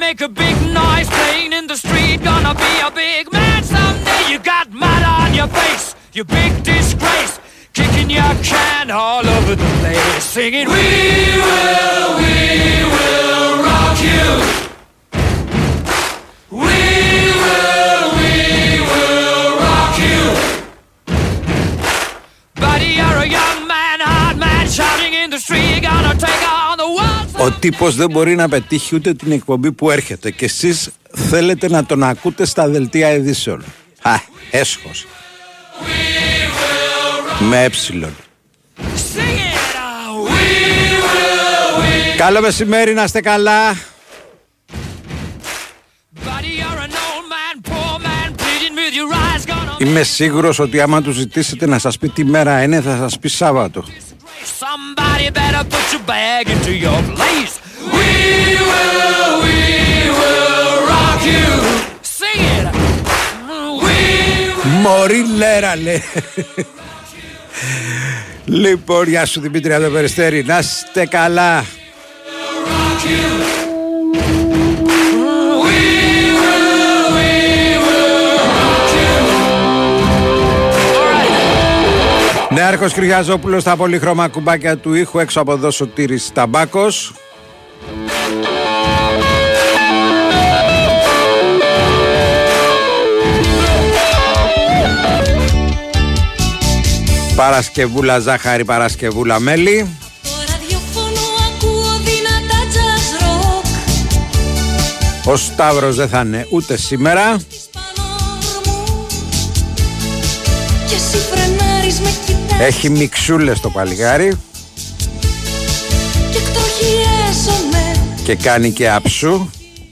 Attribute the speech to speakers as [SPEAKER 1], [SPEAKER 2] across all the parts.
[SPEAKER 1] make a big noise playing in the street. Gonna be a big man someday. You got mud on your face, you big disgrace. Kicking your can all over the place, singing we will rock you. We will rock you. Buddy, you're a young man, hard man, shouting in the street. Gonna take on the world.
[SPEAKER 2] Ο τύπος δεν μπορεί να πετύχει ούτε την εκπομπή που έρχεται και εσείς θέλετε να τον ακούτε στα δελτία ειδήσεων. Έσχος. Με έψιλον. Καλό μεσημέρι, να είστε καλά. Είμαι σίγουρος ότι άμα του ζητήσετε να σας πει τι μέρα είναι, θα σας πει Σάββατο. Μωρή λέρα, λέει. Λοιπόν, γεια σου Δημήτρη από το Περιστέρι, να είστε καλά. Νέαρχος Κυριαζόπουλος στα πολύχρωμα κουμπάκια του ήχου, έξω από εδώ Σωτήρης Ταμπάκος. Παρασκευούλα ζάχαρη, Παρασκευούλα μέλι. Ο Σταύρος δεν θα είναι ούτε σήμερα. Έχει μιξούλες το παλιγάρι και κάνει και αψού.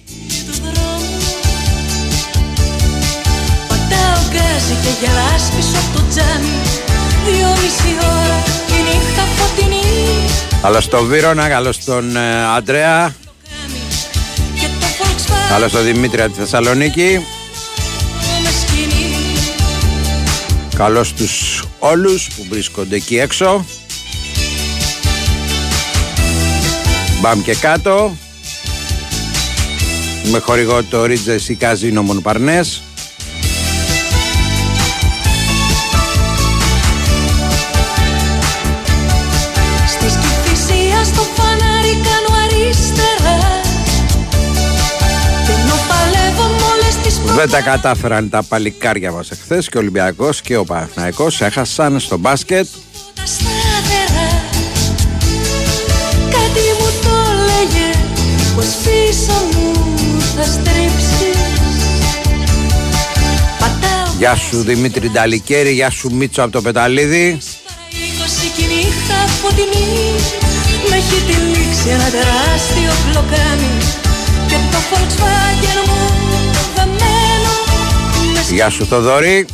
[SPEAKER 2] Πατάω γκάζι και γελάς πίσω από το τζάμι. 2,5 ώρα η νύχτα φωτεινή. Καλώς τον Βίρονα, καλώς τον Αντρέα, καλώς τον Δημήτρη από τη Θεσσαλονίκη. Καλώς τους όλους που βρίσκονται εκεί έξω. Μπαμ και κάτω. Με χορηγό το Ρίτζες ή Καζίνο Μονοπαρνές. Στη σκηφισία στο φανάρι κάνω αριστερά. Και ενώ παλεύω με όλες τις προτάσεις. Δεν τα κατάφεραν τα παλικάρια μας εχθές και ο Ολυμπιακός και ο Παναθηναϊκός έχασαν στο μπάσκετ. Κάτι μου το λέγε πως πίσω μου θα στρίψεις. Γεια σου Δημήτρη Νταλικέρη, γεια σου Μίτσο από το Πεταλίδι. 20 και νύχτα φωτεινή με έχει τυλίξει ένα τεράστιο πλοκάμι και το Volkswagen μου δεμένο. Γεια σου Θοδωρή.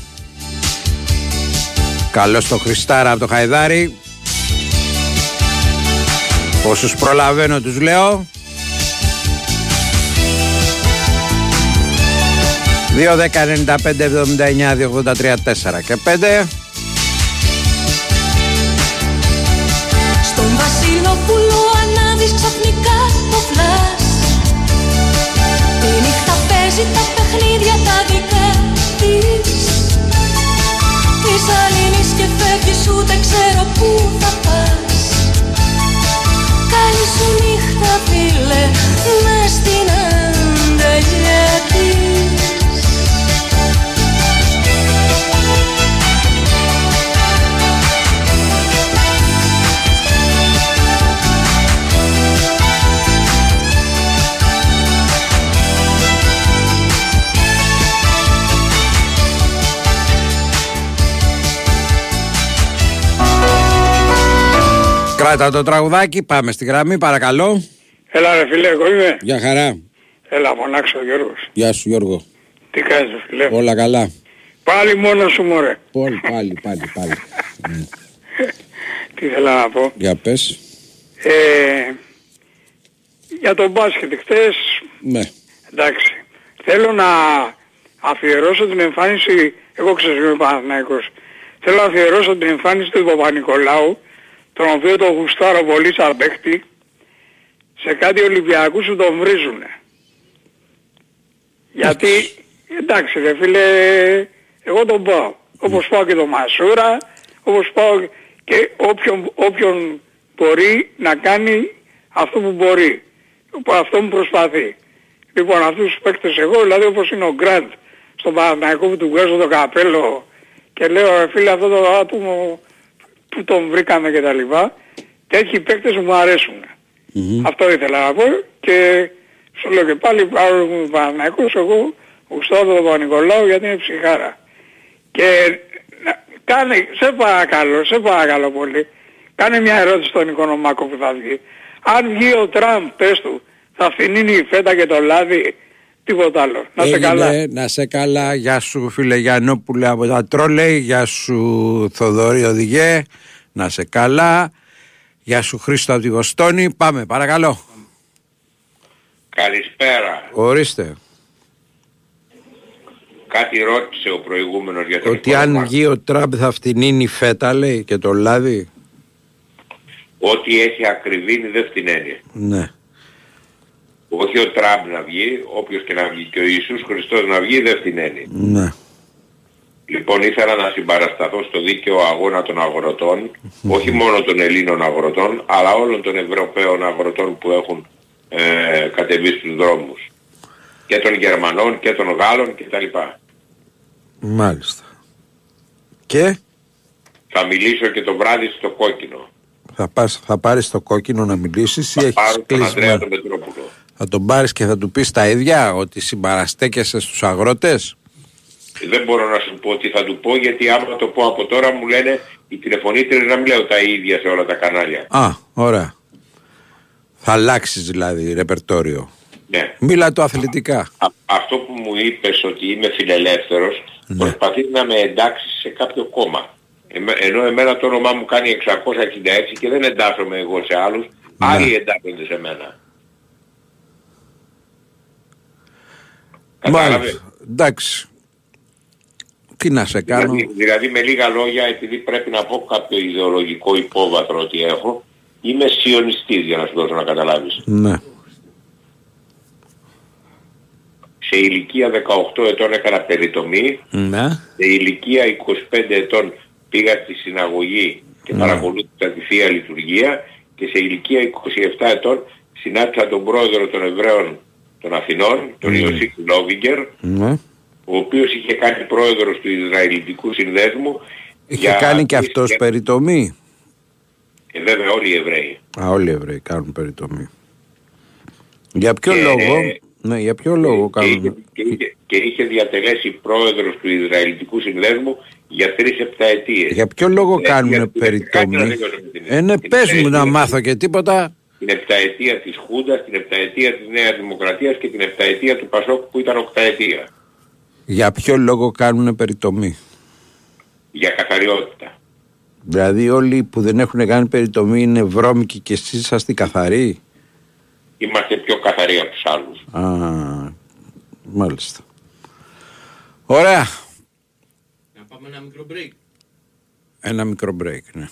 [SPEAKER 2] Καλώς το Χριστάρα από το Χαϊδάρι. Όσους προλαβαίνω τους λέω. 2, 10, 95, 79, 283, 4 και 5. Στον Βασιλοπούλο ανάβεις ξαφνικά το φλας. Τη νύχτα παίζει τα παιχνίδια τα δικά της. Της Αλλήνης και φεύγεις ούτε ξέρω πού θα πας. Καλή σου νύχτα φίλε μες στην αγκαλιά της. Κράτα το τραγουδάκι, πάμε στη γραμμή, παρακαλώ.
[SPEAKER 3] Έλα ρε φίλε, εγώ είμαι.
[SPEAKER 2] Γεια χαρά.
[SPEAKER 3] Έλα, φωνάξω ο Γιώργος.
[SPEAKER 2] Γεια σου Γιώργο.
[SPEAKER 3] Τι κάνεις ρε φίλε?
[SPEAKER 2] Όλα καλά.
[SPEAKER 3] Πάλι μόνος σου μωρέ.
[SPEAKER 2] Πάλι.
[SPEAKER 3] Τι ήθελα να πω.
[SPEAKER 2] Για πες.
[SPEAKER 3] Για τον μπάσκετ χτες.
[SPEAKER 2] Ναι.
[SPEAKER 3] Εντάξει. Θέλω να αφιερώσω την εμφάνιση, εγώ ξέρω είμαι Παναθηναϊκός. Θέλω να αφιερώσω την εμφάνιση του Παπα-Νικολάου, τον οποίο τον γουστάρω πολύ σαν παίκτη, σε κάτι Ολυμπιακούς που τον βρίζουνε. Γιατί, εντάξει ρε φίλε, εγώ τον πάω. Όπως πάω και τον Μασούρα, όπως πάω και όποιον μπορεί να κάνει αυτό που μπορεί. Αυτό που προσπαθεί. Λοιπόν, αυτούς τους παίκτες εγώ, δηλαδή όπως είναι ο Γκραντ στον Παναθηναϊκό που του βγάζω το καπέλο και λέω φίλε αυτό το άτομο που τον βρήκαμε και τα λοιπά, τέτοιοι παίκτες μου αρέσουν. Αυτό ήθελα να πω και σου λέω και πάλι πάρω μου Παναθηναϊκός, εγώ γουστάω τον Παπα-Νικολάου γιατί είναι ψυχάρα. Και κάνε, σε παρακαλώ πολύ, κάνε μια ερώτηση στον Οικονομάκο που θα βγει. Αν βγει ο Τραμπ, πες του, θα φθηνίνει η φέτα και το λάδι, τίποτα άλλο. Να σε καλά.
[SPEAKER 4] Να σε καλά. Γεια σου φίλε Γιαννόπουλε από τα Τρόλεϊ. Γεια σου Θοδωρή Οδηγέ. Να σε καλά. Γεια σου Χρήστο από τη Βοστόνη. Πάμε παρακαλώ.
[SPEAKER 5] Καλησπέρα.
[SPEAKER 4] Ορίστε.
[SPEAKER 5] Κάτι ρώτησε ο προηγούμενος για το
[SPEAKER 4] ότι αν βγει ο Τραμπ θα φτηνίνει η φέτα λέει και το λάδι.
[SPEAKER 5] Ό,τι έχει ακριβήνει δεν φτηνένει.
[SPEAKER 4] Ναι.
[SPEAKER 5] Όχι ο Τραμπ να βγει, όποιος και να βγει και ο Ιησούς Χριστός να βγει δεν φτηνένει.
[SPEAKER 4] Ναι.
[SPEAKER 5] Λοιπόν ήθελα να συμπαρασταθώ στο δίκαιο αγώνα των αγροτών, όχι μόνο των Ελλήνων αγροτών, αλλά όλων των Ευρωπαίων αγροτών που έχουν κατεβεί στους δρόμους. Και των Γερμανών και των Γάλλων κτλ.
[SPEAKER 4] Μάλιστα. Και?
[SPEAKER 5] Θα μιλήσω και το βράδυ στο Κόκκινο.
[SPEAKER 4] Θα πάρεις το Κόκκινο να μιλήσεις ή έχεις κλεισμένο? Θα τον πάρεις και θα του πεις τα ίδια, ότι συμπαραστέκεσαι στους αγρότες?
[SPEAKER 5] Δεν μπορώ να σου πω τι θα του πω, γιατί άμα το πω από τώρα μου λένε οι τηλεφωνήτρες να μην λέω τα ίδια σε όλα τα κανάλια.
[SPEAKER 4] Α, ωραία. Θα αλλάξεις δηλαδή ρεπερτόριο.
[SPEAKER 5] Ναι.
[SPEAKER 4] Μίλα το αθλητικά.
[SPEAKER 5] Αυτό που μου είπες ότι είμαι φιλελεύθερος, ναι, προσπαθείς να με εντάξεις σε κάποιο κόμμα. Ενώ εμένα το όνομά μου κάνει 666 και δεν εντάσσομαι εγώ σε άλλους, ναι, άλλοι εντάσσονται σε μένα.
[SPEAKER 4] Μάλιστα. Εντάξει. Τι να σε κάνω.
[SPEAKER 5] Δηλαδή με λίγα λόγια, επειδή πρέπει να πω κάποιο ιδεολογικό υπόβαθρο ότι έχω, είμαι σιωνιστής για να σου δώσω να καταλάβεις.
[SPEAKER 4] Ναι.
[SPEAKER 5] Σε ηλικία 18 ετών έκανα περιτομή,
[SPEAKER 4] ναι,
[SPEAKER 5] σε ηλικία 25 ετών πήγα στη συναγωγή και παρακολούθησα τη Θεία Λειτουργία και σε ηλικία 27 ετών συνάντησα τον πρόεδρο των Εβραίων των Αθηνών, τον Ιωσήφ Λόβιγκερ, ο οποίος είχε κάνει πρόεδρος του Ισραηλιτικού Συνδέσμου.
[SPEAKER 4] Είχε κάνει και αυτός περιτομή?
[SPEAKER 5] Βέβαια όλοι οι Εβραίοι.
[SPEAKER 4] Όλοι οι Εβραίοι κάνουν περιτομή. Για ποιο λόγο? Ναι, για ποιο λόγο κάνουν?
[SPEAKER 5] Και είχε διατελέσει πρόεδρος του Ισραηλιτικού Συνδέσμου για 3 επταετίες.
[SPEAKER 4] Για ποιο λόγο κάνουν περιτομή? Ναι, πες μου να μάθω και τίποτα.
[SPEAKER 5] Την επταετία της Χούντας, την επταετία της Νέας Δημοκρατίας και την επταετία του Πασόκ που ήταν οκταετία.
[SPEAKER 4] Για ποιο λόγο κάνουν περιτομή?
[SPEAKER 5] Για καθαριότητα.
[SPEAKER 4] Δηλαδή όλοι που δεν έχουν κάνει περιτομή είναι βρώμικοι και εσείς είσαστε καθαροί?
[SPEAKER 5] Είμαστε πιο καθαροί από τους άλλους.
[SPEAKER 4] Α, μάλιστα. Ωραία.
[SPEAKER 6] Να πάμε ένα μικρό break.
[SPEAKER 4] Ένα μικρό break, ναι.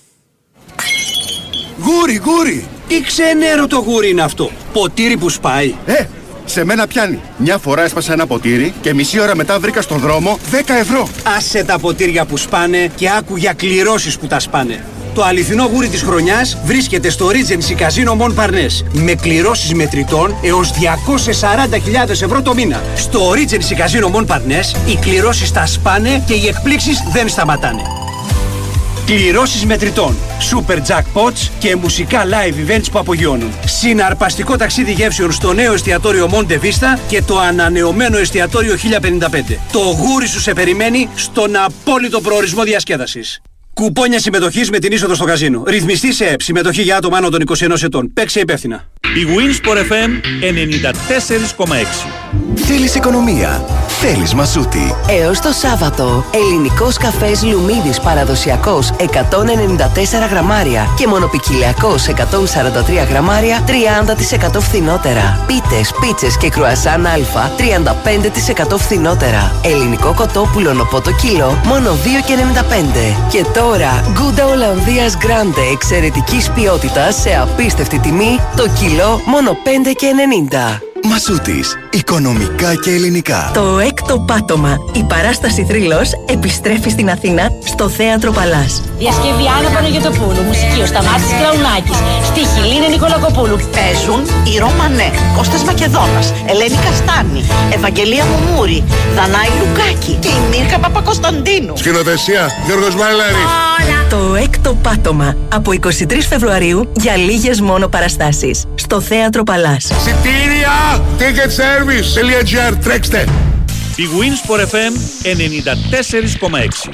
[SPEAKER 7] Γούρι!
[SPEAKER 6] Τι ξενέρο το γούρι είναι αυτό? Ποτήρι που σπάει.
[SPEAKER 7] Σε μένα πιάνει. Μια φορά έσπασα ένα ποτήρι και μισή ώρα μετά βρήκα στον δρόμο 10 ευρώ.
[SPEAKER 6] Άσε τα ποτήρια που σπάνε και άκου για κληρώσεις που τα σπάνε. Το αληθινό γούρι της χρονιάς βρίσκεται στο Regency Casino Montparnasse με κληρώσεις μετρητών έως 240.000 ευρώ το μήνα. Στο Regency Casino Montparnasse οι κληρώσεις τα σπάνε και οι εκπλήξεις δεν σταματάνε. Κληρώσεις μετρητών, super jackpots και μουσικά live events που απογειώνουν. Συναρπαστικό ταξίδι γεύσεων στο νέο εστιατόριο Monte Vista και το ανανεωμένο εστιατόριο 1055. Το γούρι σου σε περιμένει στον απόλυτο προορισμό διασκέδασης. Κουπόνια συμμετοχής με την είσοδο στο καζίνο. Ρυθμιστή σε ΕΠ. Συμμετοχή για άτομα άνω των 21 ετών. Παίξε υπεύθυνα.
[SPEAKER 8] Η Winsport FM 94,6.
[SPEAKER 9] Θέλεις οικονομία? Θέλεις Μασούτη.
[SPEAKER 10] Έως το Σάββατο, ελληνικός καφές Λουμίδης παραδοσιακός 194 γραμμάρια και μονοπικιλιακός 143 γραμμάρια 30% φθηνότερα. Πίτες, πίτσες και κρουασάν Α 35% φθηνότερα. Ελληνικό κοτόπουλο νοπό το κιλό μόνο 2,95. Και τώρα Γκούντα Ολλανδίας Γκράντε εξαιρετικής ποιότητας σε απίστευτη τιμή το κιλό μόνο 5,90.
[SPEAKER 9] Μασούτης. Οικονομικά και ελληνικά.
[SPEAKER 10] Το έκτο πάτωμα. Η παράσταση θρύλος επιστρέφει στην Αθήνα στο Θέατρο Παλάς.
[SPEAKER 11] Διασκευή Άννα Παναγιωτοπούλου. Μουσική ο Σταμάτης Κλαουνάκης. Στίχη Λίνα Νικολακοπούλου.
[SPEAKER 12] Παίζουν η Ρωμανέ, Κώστας Μακεδόνας, Ελένη Καστάνη, Ευαγγελία Μουμούρη, Δανάη Λουκάκη και η Μίρκα Παπακοσταντίνου.
[SPEAKER 13] Σκηνοθεσία Γιώργος Μαλάρη.
[SPEAKER 10] Το έκτο πάτωμα. Από 23 Φεβρουαρίου για λίγες μόνο παραστάσεις. Στο Θέατρο Παλάς.
[SPEAKER 13] Εισιτήρια! Ticketservice.gr. Τρέξτε!
[SPEAKER 8] Η Winsport FM 94,6.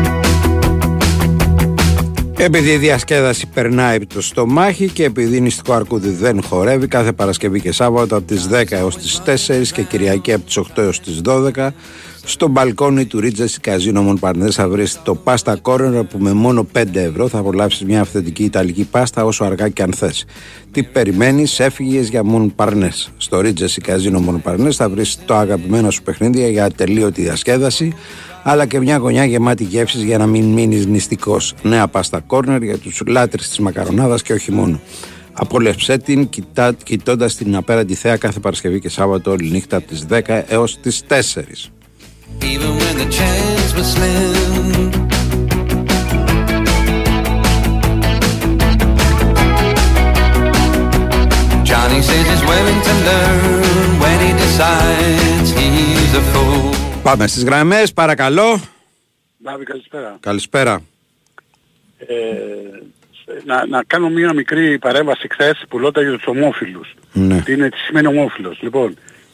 [SPEAKER 4] Επειδή η διασκέδαση περνάει το στομάχι και επειδή η νηστικό αρκούδι δεν χορεύει, κάθε Παρασκευή και Σάββατο από τις 10 έως τις 4 και Κυριακή από τις 8 έως τις 12 στο μπαλκόνι του Regency Casino Montparnasse θα βρεις το Pasta Corner που με μόνο 5 ευρώ θα απολαύσεις μια αυθεντική ιταλική πάστα όσο αργά και αν θες. Τι περιμένεις, έφυγες για Montparnasse. Στο Regency Casino Montparnasse θα βρεις το αγαπημένο σου παιχνίδι για ατελείωτη διασκέδαση αλλά και μια γωνιά γεμάτη γεύσεις για να μην μείνεις νηστικός. Νέα Pasta Corner για τους λάτρεις της μακαρονάδας και όχι μόνο. Απόλαυσέ την κοιτώντας την απέραντη θέα κάθε Παρασκευή και Σάββατο όλη νύχτα από τις 10 έως τις 4.
[SPEAKER 2] Even when the chance was slim. Johnny says his Wellington learn when he decides he's a fool.
[SPEAKER 4] Πάμε στις γραμμές, παρακαλώ.
[SPEAKER 14] Λάβη, καλησπέρα.
[SPEAKER 4] Καλησπέρα.
[SPEAKER 14] Να κάνω μια μικρή παρέμβαση χθες που λότα για τους ομόφυλους.
[SPEAKER 4] Ναι.
[SPEAKER 14] Τι σημαίνει ομόφυλος. Λοιπόν,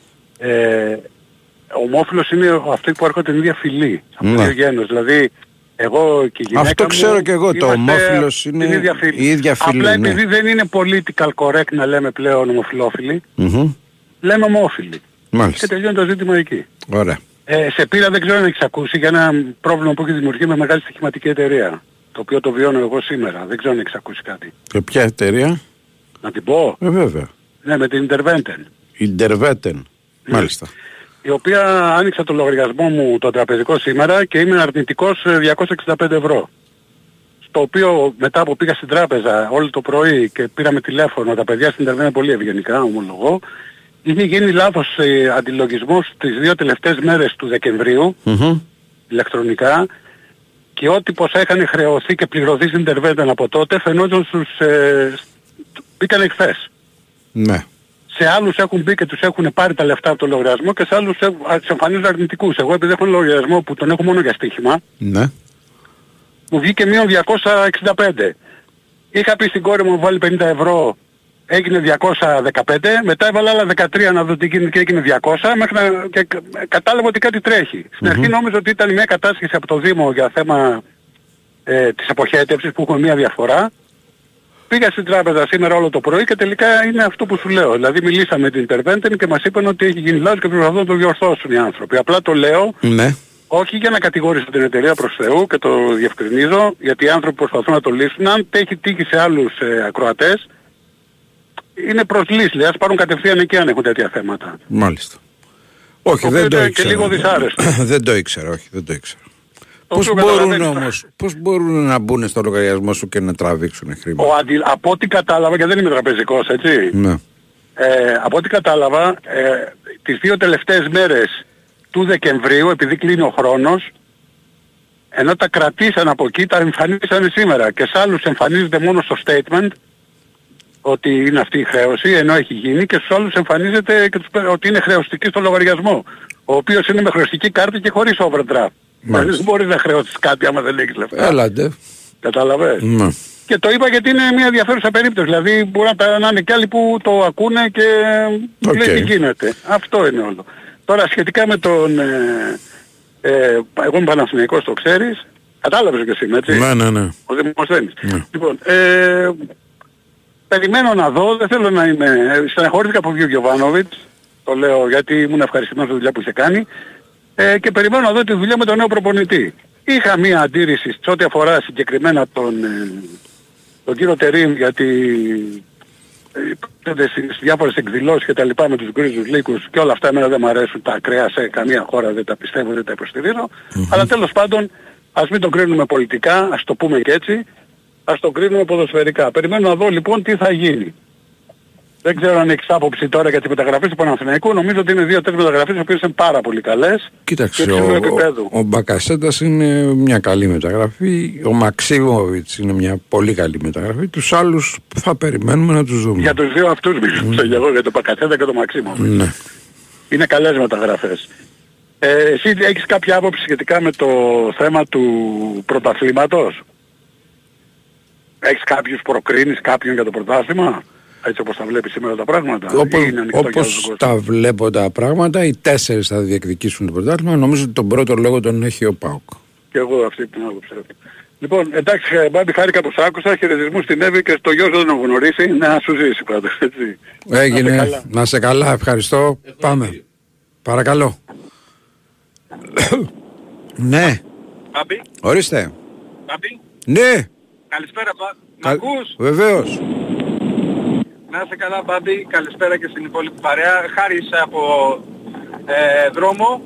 [SPEAKER 14] ομόφυλος είναι αυτοί που έρχονται την ίδια φυλή. Από το ίδιο γένος. Δηλαδή, εγώ και η γυναίκα
[SPEAKER 4] αυτό
[SPEAKER 14] μου
[SPEAKER 4] ξέρω και εγώ, το ομόφυλος είναι η ίδια φυλή.
[SPEAKER 14] Απλά
[SPEAKER 4] ναι.
[SPEAKER 14] επειδή δεν είναι political correct να λέμε πλέον ομοφυλόφιλοι, λέμε ομόφυλοι.
[SPEAKER 4] Μάλιστα.
[SPEAKER 14] Και τελειώνει το ζήτημα εκεί.
[SPEAKER 4] Ωραία.
[SPEAKER 14] Σε πείρα δεν ξέρω αν έχεις ακούσει για ένα πρόβλημα που έχει δημιουργεί με μεγάλη στοιχηματική εταιρεία. Το οποίο το βιώνω εγώ σήμερα. Δεν ξέρω αν έχεις ακούσει κάτι.
[SPEAKER 4] Και ποια εταιρεία?
[SPEAKER 14] Να την πω.
[SPEAKER 4] Βέβαια.
[SPEAKER 14] Ναι, με την
[SPEAKER 4] Interveten. Μάλιστα.
[SPEAKER 14] Η οποία άνοιξα το λογαριασμό μου το τραπεζικό σήμερα και είμαι αρνητικός 265 ευρώ. Στο οποίο μετά που πήγα στην τράπεζα όλο το πρωί και πήραμε τηλέφωνο, τα παιδιά στην Interveten πολύ ευγενικά, ομολογώ, είχε γίνει λάθος αντιλογισμός τις 2 τελευταίες μέρες του Δεκεμβρίου, ηλεκτρονικά, και ό,τι ποσά είχαν χρεωθεί και πληρωθεί στην Interveten από τότε φαινόταν μπήκαν χθες.
[SPEAKER 4] Ναι.
[SPEAKER 14] Σε άλλους έχουν μπει και τους έχουν πάρει τα λεφτά από το λογαριασμό και σε άλλους σε εμφανίζουν αρνητικούς. Εγώ επειδή έχω λογαριασμό που τον έχω μόνο για στοίχημα,
[SPEAKER 4] ναι,
[SPEAKER 14] μου βγήκε μείον 265. Είχα πει στην κόρη μου βάλει 50 ευρώ, έγινε 215, μετά έβαλα άλλα 13 να δω τι γίνεται και έγινε 200, μέχρι και κατάλαβα ότι κάτι τρέχει. Στην αρχή νόμιζα ότι ήταν μια κατάσχεση από το Δήμο για θέμα της αποχέτευσης που έχουμε μια διαφορά. Πήγα στην τράπεζα σήμερα όλο το πρωί και τελικά είναι αυτό που σου λέω. Δηλαδή μιλήσαμε με την Interveten και μας είπαν ότι έχει γίνει λάθος και προσπαθούν να το διορθώσουν οι άνθρωποι. Απλά το λέω,
[SPEAKER 4] ναι,
[SPEAKER 14] όχι για να κατηγορήσω την εταιρεία προς Θεού και το διευκρινίζω, γιατί οι άνθρωποι προσπαθούν να το λύσουν. Αν έχει τύχει σε άλλους ακροατές, είναι προς λύση. Δηλαδή ας πάρουν κατευθείαν εκεί αν έχουν τέτοια θέματα.
[SPEAKER 4] Μάλιστα. Όχι, δεν το ήξερα.
[SPEAKER 14] Και λίγο δυσάρεστο.
[SPEAKER 4] Δεν το ήξερα, όχι, δεν το ήξερα. Πώς μπορούν να μπουν στο λογαριασμό σου και να τραβήξουν χρήματα?
[SPEAKER 14] Από ό,τι κατάλαβα, και δεν είμαι τραπεζικός, έτσι.
[SPEAKER 4] Ναι.
[SPEAKER 14] Από ό,τι κατάλαβα, τις 2 τελευταίες μέρες του Δεκεμβρίου, επειδή κλείνει ο χρόνος, ενώ τα κρατήσαν από εκεί, τα εμφανίσανε σήμερα. Και σε άλλους εμφανίζεται μόνο στο statement ότι είναι αυτή η χρέωση, ενώ έχει γίνει, και στους άλλους εμφανίζεται και ότι είναι χρεωστική στο λογαριασμό, ο οποίος είναι με χρεωστική κάρτα και χωρίς overdraft. Δηλαδή δεν μπορείς να χρεώσεις κάτι άμα δεν έχεις λεφτά.
[SPEAKER 4] Έλατε.
[SPEAKER 14] Κατάλαβες.
[SPEAKER 4] Ναι.
[SPEAKER 14] Και το είπα γιατί είναι μια ενδιαφέρουσα περίπτωση. Δηλαδή μπορεί να είναι κι άλλοι που το ακούνε και λέει τι γίνεται. Αυτό είναι όλο. Τώρα σχετικά με τον... εγώ είμαι Παναθηναϊκός, το ξέρεις. Κατάλαβες και εσύ, έτσι.
[SPEAKER 4] Ναι.
[SPEAKER 14] Ο Δημοσθένης. Ναι. Λοιπόν, περιμένω να δω, δεν θέλω να είμαι... Στεναχωρήθηκα από ο Γιωβάνοβιτς, το λέω γιατί ήμουν ευχαριστημένος για τη δουλειά που είχε κάνει. Και περιμένω να δω τη δουλειά με τον νέο προπονητή. Είχα μία αντίρρηση σε ό,τι αφορά συγκεκριμένα τον κύριο Τερίμ, γιατί στις διάφορες εκδηλώσεις και τα λοιπά με τους γκρίζους λύκους και όλα αυτά εμένα δεν μου αρέσουν, τα ακραία σε καμία χώρα δεν τα πιστεύω, δεν τα υποστηρίζω. Αλλά τέλος πάντων ας μην το κρίνουμε πολιτικά, ας το πούμε και έτσι, ας το κρίνουμε ποδοσφαιρικά. Περιμένω να δω λοιπόν τι θα γίνει. Δεν ξέρω αν έχεις άποψη τώρα για τις μεταγραφές του Παναθηναϊκού. Νομίζω ότι είναι 2-3 μεταγραφές οι οποίες είναι πάρα πολύ καλές.
[SPEAKER 4] Κοίταξε, ο Μπακασέτας είναι μια καλή μεταγραφή. Ο Μαξίμοβιτς είναι μια πολύ καλή μεταγραφή. Τους άλλους θα περιμένουμε να τους δούμε.
[SPEAKER 14] Για τους δύο αυτούς μιλήσω εγώ, για τον Μπακασέτα και τον Μαξίμοβιτς.
[SPEAKER 4] Ναι.
[SPEAKER 14] Είναι καλές μεταγραφές. Εσύ έχεις κάποια άποψη σχετικά με το θέμα του πρωταθλήματος? Έχεις κάποιους προκρίνεις κάποιον για το πρωτάθλημα? Έτσι όπως τα βλέπεις σήμερα τα πράγματα?
[SPEAKER 4] Όπως τα βλέπω τα πράγματα, οι 4 θα διεκδικήσουν το πρωτάθλημα. Νομίζω ότι τον πρώτο λόγο τον έχει ο ΠΑΟΚ.
[SPEAKER 14] Και εγώ αυτή την άποψη. Λοιπόν, εντάξει, Μπάμπη, χάρηκα που σ' άκουσα. Χαιρετισμούς στην Εύη και στο γιο δεν τον γνωρίσει. Να σου ζήσει πάντως, έτσι.
[SPEAKER 4] Έγινε. Να σε καλά, ευχαριστώ. Πάμε. Παρακαλώ. Ναι.
[SPEAKER 15] Μπάμπη.
[SPEAKER 4] Ορίστε.
[SPEAKER 15] Μπάμπη.
[SPEAKER 4] Ναι.
[SPEAKER 15] Καλησπέρα, Μ' ακούς?
[SPEAKER 4] Βεβαίως.
[SPEAKER 15] Να είσαι καλά, Μπάμπη. Καλησπέρα και στην υπόλοιπη παρέα. Χάρης από δρόμο.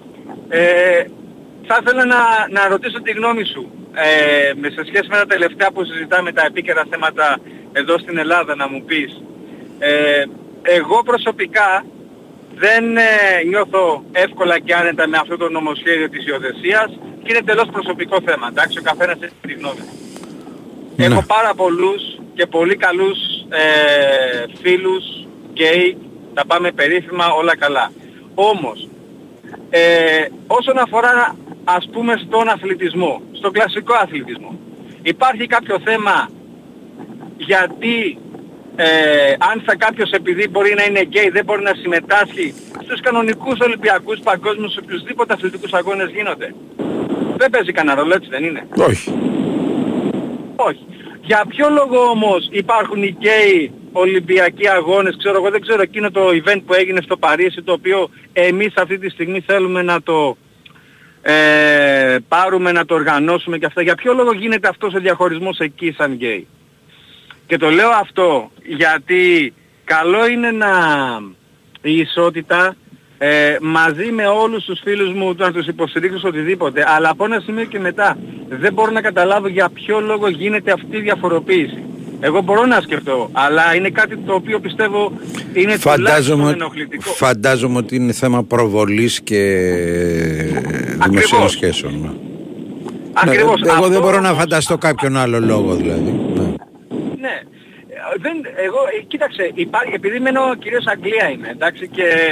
[SPEAKER 15] Θα ήθελα να ρωτήσω τη γνώμη σου σε σχέση με τα τελευταία που συζητάμε, τα επίκαιρα θέματα εδώ στην Ελλάδα, να μου πεις. Εγώ προσωπικά δεν νιώθω εύκολα και άνετα με αυτό το νομοσχέδιο της υιοθεσίας και είναι τελώς προσωπικό θέμα. Εντάξει, ο καθένας έχει τη γνώμη. Ναι. Έχω πάρα πολλούς και πολύ καλούς φίλους γκέι, τα πάμε περίφημα, όλα καλά. Όμως, όσον αφορά ας πούμε στον αθλητισμό, στον κλασικό αθλητισμό, υπάρχει κάποιο θέμα γιατί αν κάποιος επειδή μπορεί να είναι γκέι δεν μπορεί να συμμετάσχει στους κανονικούς Ολυμπιακούς, παγκόσμιους, οποιουσδήποτε αθλητικούς αγώνες γίνονται? Δεν παίζει κανένα ρόλο, έτσι δεν είναι?
[SPEAKER 4] Όχι.
[SPEAKER 15] Όχι. Για ποιο λόγο όμως υπάρχουν οι γκέι Ολυμπιακοί αγώνες, ξέρω εγώ, δεν ξέρω, εκείνο το event που έγινε στο Παρίσι, το οποίο εμείς αυτή τη στιγμή θέλουμε να το πάρουμε, να το οργανώσουμε και αυτά. Για ποιο λόγο γίνεται αυτός ο διαχωρισμός εκεί σαν γκέι? Και το λέω αυτό γιατί καλό είναι η ισότητα μαζί με όλους τους φίλους μου να τους υποστηρίξω οτιδήποτε, αλλά από ένα σημείο και μετά δεν μπορώ να καταλάβω για ποιο λόγο γίνεται αυτή η διαφοροποίηση. Εγώ μπορώ να σκεφτώ, αλλά είναι κάτι το οποίο πιστεύω είναι τουλάχιστον ενοχλητικό.
[SPEAKER 4] Φαντάζομαι ότι είναι θέμα προβολής και δημοσίων σχέσεων.
[SPEAKER 15] Ακριβώς.
[SPEAKER 4] Εγώ δεν μπορώ να φανταστώ κάποιον άλλο λόγο δηλαδή.
[SPEAKER 15] Ναι. Εγώ, κοίταξε, επειδή μένω κυρίως Αγγλία είμαι, εντάξει, και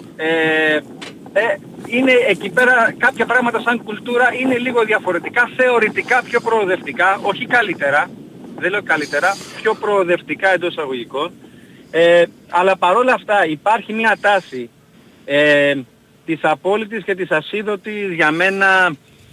[SPEAKER 15] είναι εκεί πέρα κάποια πράγματα σαν κουλτούρα είναι λίγο διαφορετικά, θεωρητικά πιο προοδευτικά, όχι καλύτερα, δεν λέω καλύτερα, πιο προοδευτικά εντός εισαγωγικών, αλλά παρόλα αυτά υπάρχει μια τάση της απόλυτης και της ασίδωτης για μένα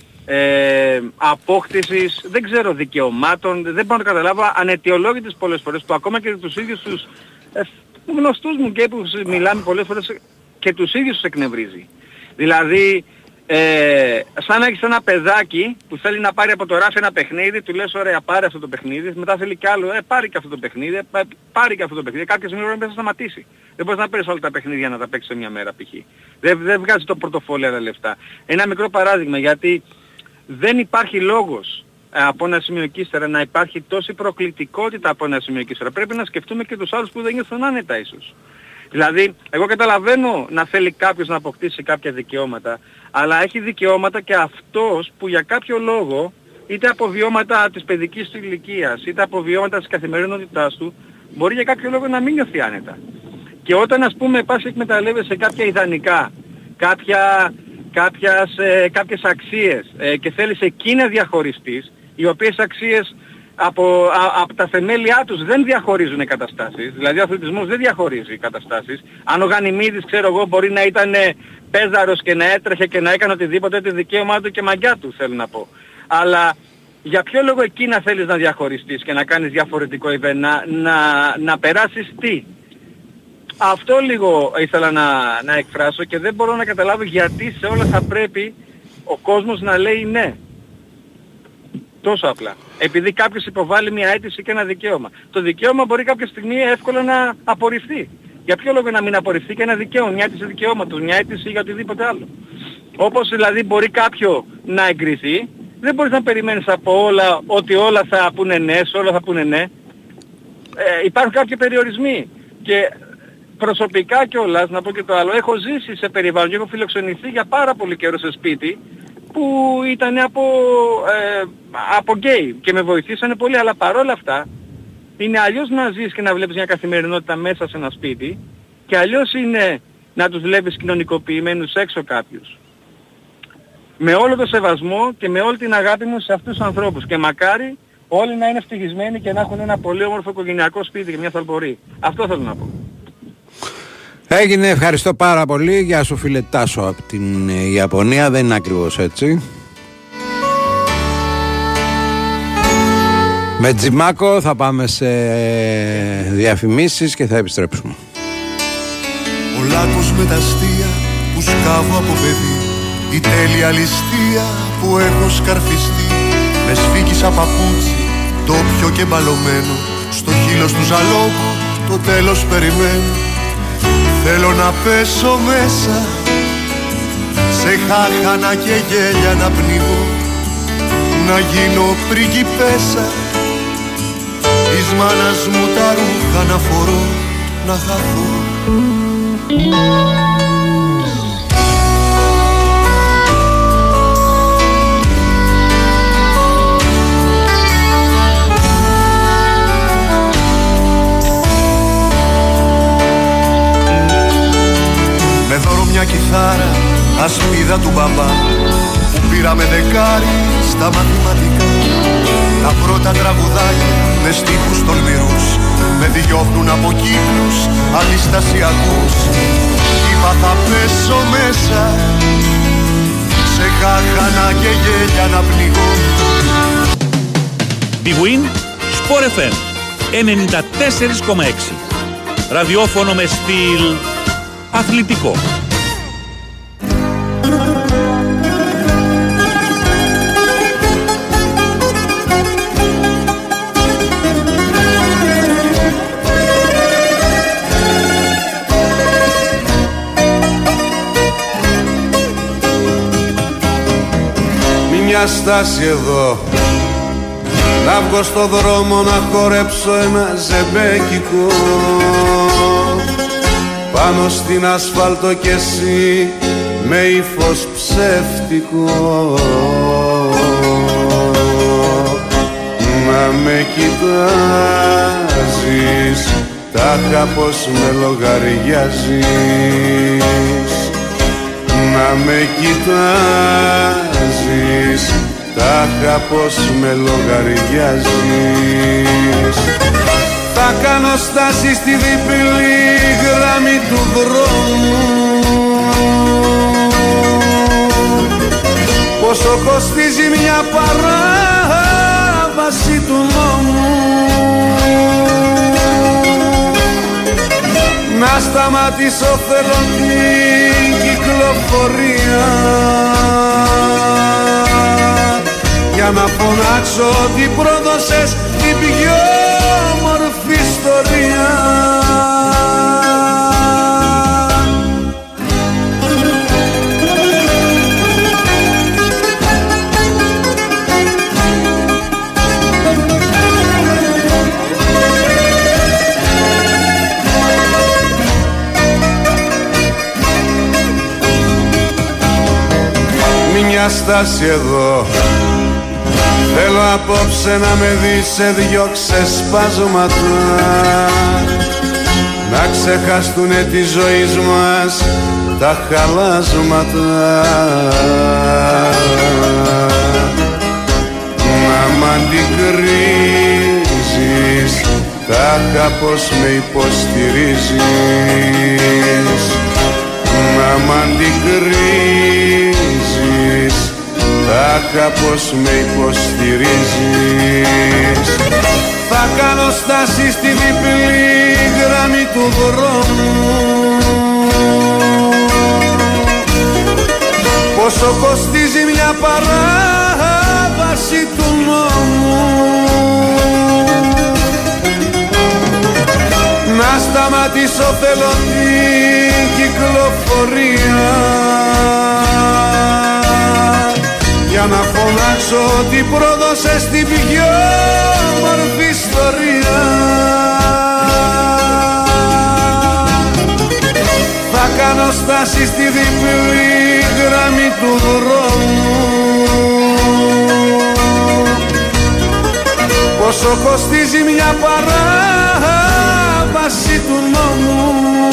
[SPEAKER 15] απόκτησης, δεν ξέρω, δικαιωμάτων, δεν μπορώ να καταλάβω, αναιτιολόγητες πολλές φορές, που ακόμα και τους ίδιους τους γνωστούς μου και που μιλάμε πολλές φορές και τους ίδιους τους εκνευρίζει. Δηλαδή σαν να έχεις ένα παιδάκι που θέλει να πάρει από το ράφι ένα παιχνίδι, του λες ωραία πάρε αυτό το παιχνίδι, μετά θέλει κι άλλο, πάρει και αυτό το παιχνίδι, πάρει και αυτό το παιχνίδι, κάποια στιγμή πρέπει να σταματήσει. Δεν μπορείς να παίρνεις όλα τα παιχνίδια να τα παίξεις σε μια μέρα π.χ. Δεν βγάζει το πορτοφόλι τα λεφτά. Ένα μικρό παράδειγμα, γιατί δεν υπάρχει λόγος από ένα σημείο και ύστερα να υπάρχει τόση προκλητικότητα από ένα σημείο και ύστερα. Πρέπει να σκεφτούμε και τους άλλους που δεν νιώθουν άνετα ίσως. Δηλαδή, εγώ καταλαβαίνω να θέλει κάποιος να αποκτήσει κάποια δικαιώματα, αλλά έχει δικαιώματα και αυτός που για κάποιο λόγο, είτε από βιώματα της παιδικής του ηλικίας, είτε από βιώματα της καθημερινότητάς του, μπορεί για κάποιο λόγο να μην νιώθει άνετα. Και όταν ας πούμε πας και εκμεταλλεύεσαι κάποια ιδανικά, κάποιες αξίες και θέλεις εκεί να διαχωριστείς, οι οποίες αξίες από τα θεμέλια τους δεν διαχωρίζουν καταστάσεις. Δηλαδή ο αθλητισμός δεν διαχωρίζει καταστάσεις. Αν ο Γανιμίδης, ξέρω εγώ, μπορεί να ήταν πέζαρος και να έτρεχε και να έκανε οτιδήποτε, το δικαίωμά του και μαγιά του, θέλω να πω. Αλλά για ποιο λόγο εκεί να θέλεις να διαχωριστείς και να κάνεις διαφορετικό event, να περάσεις τι? Αυτό λίγο ήθελα να εκφράσω και δεν μπορώ να καταλάβω γιατί σε όλα θα πρέπει ο κόσμος να λέει ναι. Τόσο απλά. Επειδή κάποιος υποβάλλει μια αίτηση και ένα δικαίωμα. Το δικαίωμα μπορεί κάποια στιγμή εύκολα να απορριφθεί. Για ποιο λόγο να μην απορριφθεί και ένα δικαίωμα, μια αίτηση δικαιώματος, μια αίτηση για οτιδήποτε άλλο. Όπως δηλαδή μπορεί κάποιο να εγκριθεί, δεν μπορείς να περιμένεις από όλα ότι όλα θα πούνε ναι, σε όλα θα πούνε ναι. Υπάρχουν κάποιοι περιορισμοί. Και προσωπικά κιόλας, να πω και το άλλο, έχω ζήσει σε περιβάλλον και έχω φιλοξενηθεί για πάρα πολύ καιρό σε σπίτι που ήταν από γκέι και με βοηθήσανε πολύ, αλλά παρόλα αυτά είναι αλλιώς να ζεις και να βλέπεις μια καθημερινότητα μέσα σε ένα σπίτι και αλλιώς είναι να τους βλέπεις κοινωνικοποιημένους έξω κάποιους. Με όλο το σεβασμό και με όλη την αγάπη μου σε αυτούς τους ανθρώπους και μακάρι όλοι να είναι ευτυχισμένοι και να έχουν ένα πολύ όμορφο οικογενειακό σπίτι και μια θαλπορή. Αυτό θέλω να πω.
[SPEAKER 4] Έγινε, ευχαριστώ πάρα πολύ. Γεια σου φίλε Τάσο από την Ιαπωνία. Δεν είναι ακριβώς έτσι. Με Τζιμάκο θα πάμε σε διαφημίσεις και θα επιστρέψουμε.
[SPEAKER 16] Ο λάκκος με τα αστεία που σκάβω από παιδί, η τέλεια ληστεία που έχω σκαρφιστεί, με σφίγγισα παπούτσι, ντόπιο και μπαλωμένο, στο χείλος του ζαλόκου το τέλος περιμένω. Θέλω να πέσω μέσα, σε χάχανα και γέλια να πνιγώ, να γίνω πριγκιπέσα, της μάνας μου τα ρούχα να φορώ, να χαθώ. Με δώρο μια κιθάρα, ασπίδα του μπαμπά, που πήραμε δεκάρι στα μαθηματικά. Τα πρώτα τραγουδάκια με στίχους τολμηρούς με διώχνουν από κύκλους αντιστασιακούς. Είπα θα πέσω μέσα, σε χάχανα και γέλια να πνιγώ.
[SPEAKER 8] Big Win, Sport FM 94,6. Ραδιόφωνο με στυλ αθλητικό.
[SPEAKER 16] Μια στάση εδώ, να βγω στο δρόμο να χορέψω ένα ζεμπέκικο, πάνω στην ασφάλτο κι εσύ με ύφος ψεύτικο, να με κοιτάζεις, τάχα πως με λογαριάζεις, να με κοιτάζεις, τάχα πως με λογαριάζεις. Θα κάνω στάση στη διπλή γραμμή του δρόμου, πόσο κοστίζει μια παράβαση του νόμου, να σταματήσω θέλω την κυκλοφορία, για να φωνάξω ότι πρόδωσες την πιο όμορφη ιστορία. Μια στάση εδώ, θέλω απόψε να με δεις σε δυο ξεσπάσματα, να ξεχαστούνε τη ζωή μας τα χαλάσματα, να μ' αντικρίζεις, τάχα πως με υποστηρίζεις, να μ' αντικρίζεις, τάχα πως με υποστηρίζεις. Θα κάνω στάση στη διπλή γραμμή του δρόμου, πόσο κοστίζει μια παράβαση του νόμου, να σταματήσω θέλω την κυκλοφορία, για να φωνάξω ότι πρόδωσες την πιο όμορφη ιστορία.
[SPEAKER 17] να στάσει στη διπλή γραμμή του δρόμου. Πόσο κοστίζει μια παράβαση του νόμου.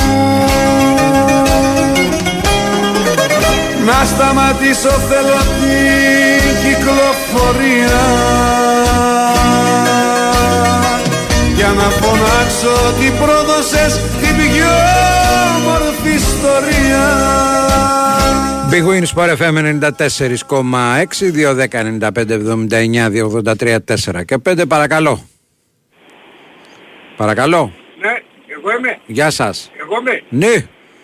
[SPEAKER 17] Να σταματήσω θέλω την κυκλοφορία για να φωνάξω ότι πρόδωσες την πιο όμορφη ιστορία.
[SPEAKER 4] Big Win Sport FM 94,6 2-10-95-79-283-4 και 5. Παρακαλώ. Παρακαλώ.
[SPEAKER 3] Ναι, εγώ είμαι.
[SPEAKER 4] Γεια σας.
[SPEAKER 3] Εγώ είμαι.
[SPEAKER 4] Ναι.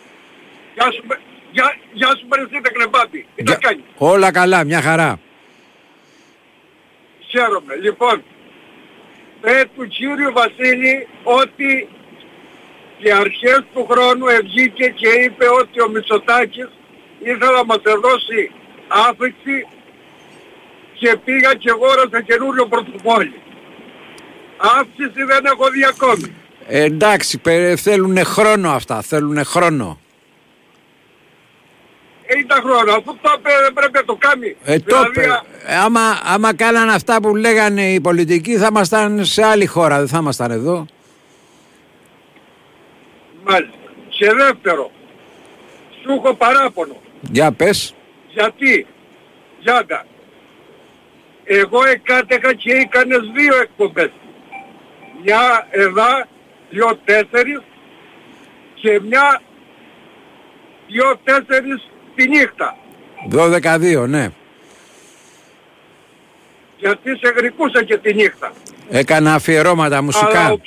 [SPEAKER 3] Γεια σου Παριστήτα Κλεμπάτη. Τι τα κάνει?
[SPEAKER 4] Όλα καλά, μια χαρά.
[SPEAKER 3] Χαίρομαι. Λοιπόν, του κύριου Βασίλη ότι οι αρχές του χρόνου βγήκε και είπε ότι ο Μητσοτάκης ήθελα να μας δώσει άφηξη και πήγα και αγόρασα καινούριο πορτοφόλι. Αύξηση δεν έχω δει ακόμη.
[SPEAKER 4] Εντάξει, θέλουνε χρόνο αυτά, θέλουνε χρόνο.
[SPEAKER 3] Ήταν χρόνο, αφού το πρέπει να το κάνει.
[SPEAKER 4] Δηλαδή, άμα κάναν αυτά που λέγανε οι πολιτικοί θα ήμασταν σε άλλη χώρα, δεν θα ήμασταν εδώ.
[SPEAKER 3] Μάλιστα. Και δεύτερο, σου έχω παράπονο.
[SPEAKER 4] Για πες.
[SPEAKER 3] Γιατί, Γιάντα, εγώ εκάτεχα και έκανες 2 εκπομπές. Μια εδώ, 2-4 και μια 2-4 τη νύχτα.
[SPEAKER 4] 12-2, ναι.
[SPEAKER 3] Γιατί σε γρικούσα και τη νύχτα.
[SPEAKER 4] Έκανα αφιερώματα μουσικά.
[SPEAKER 3] Αλλά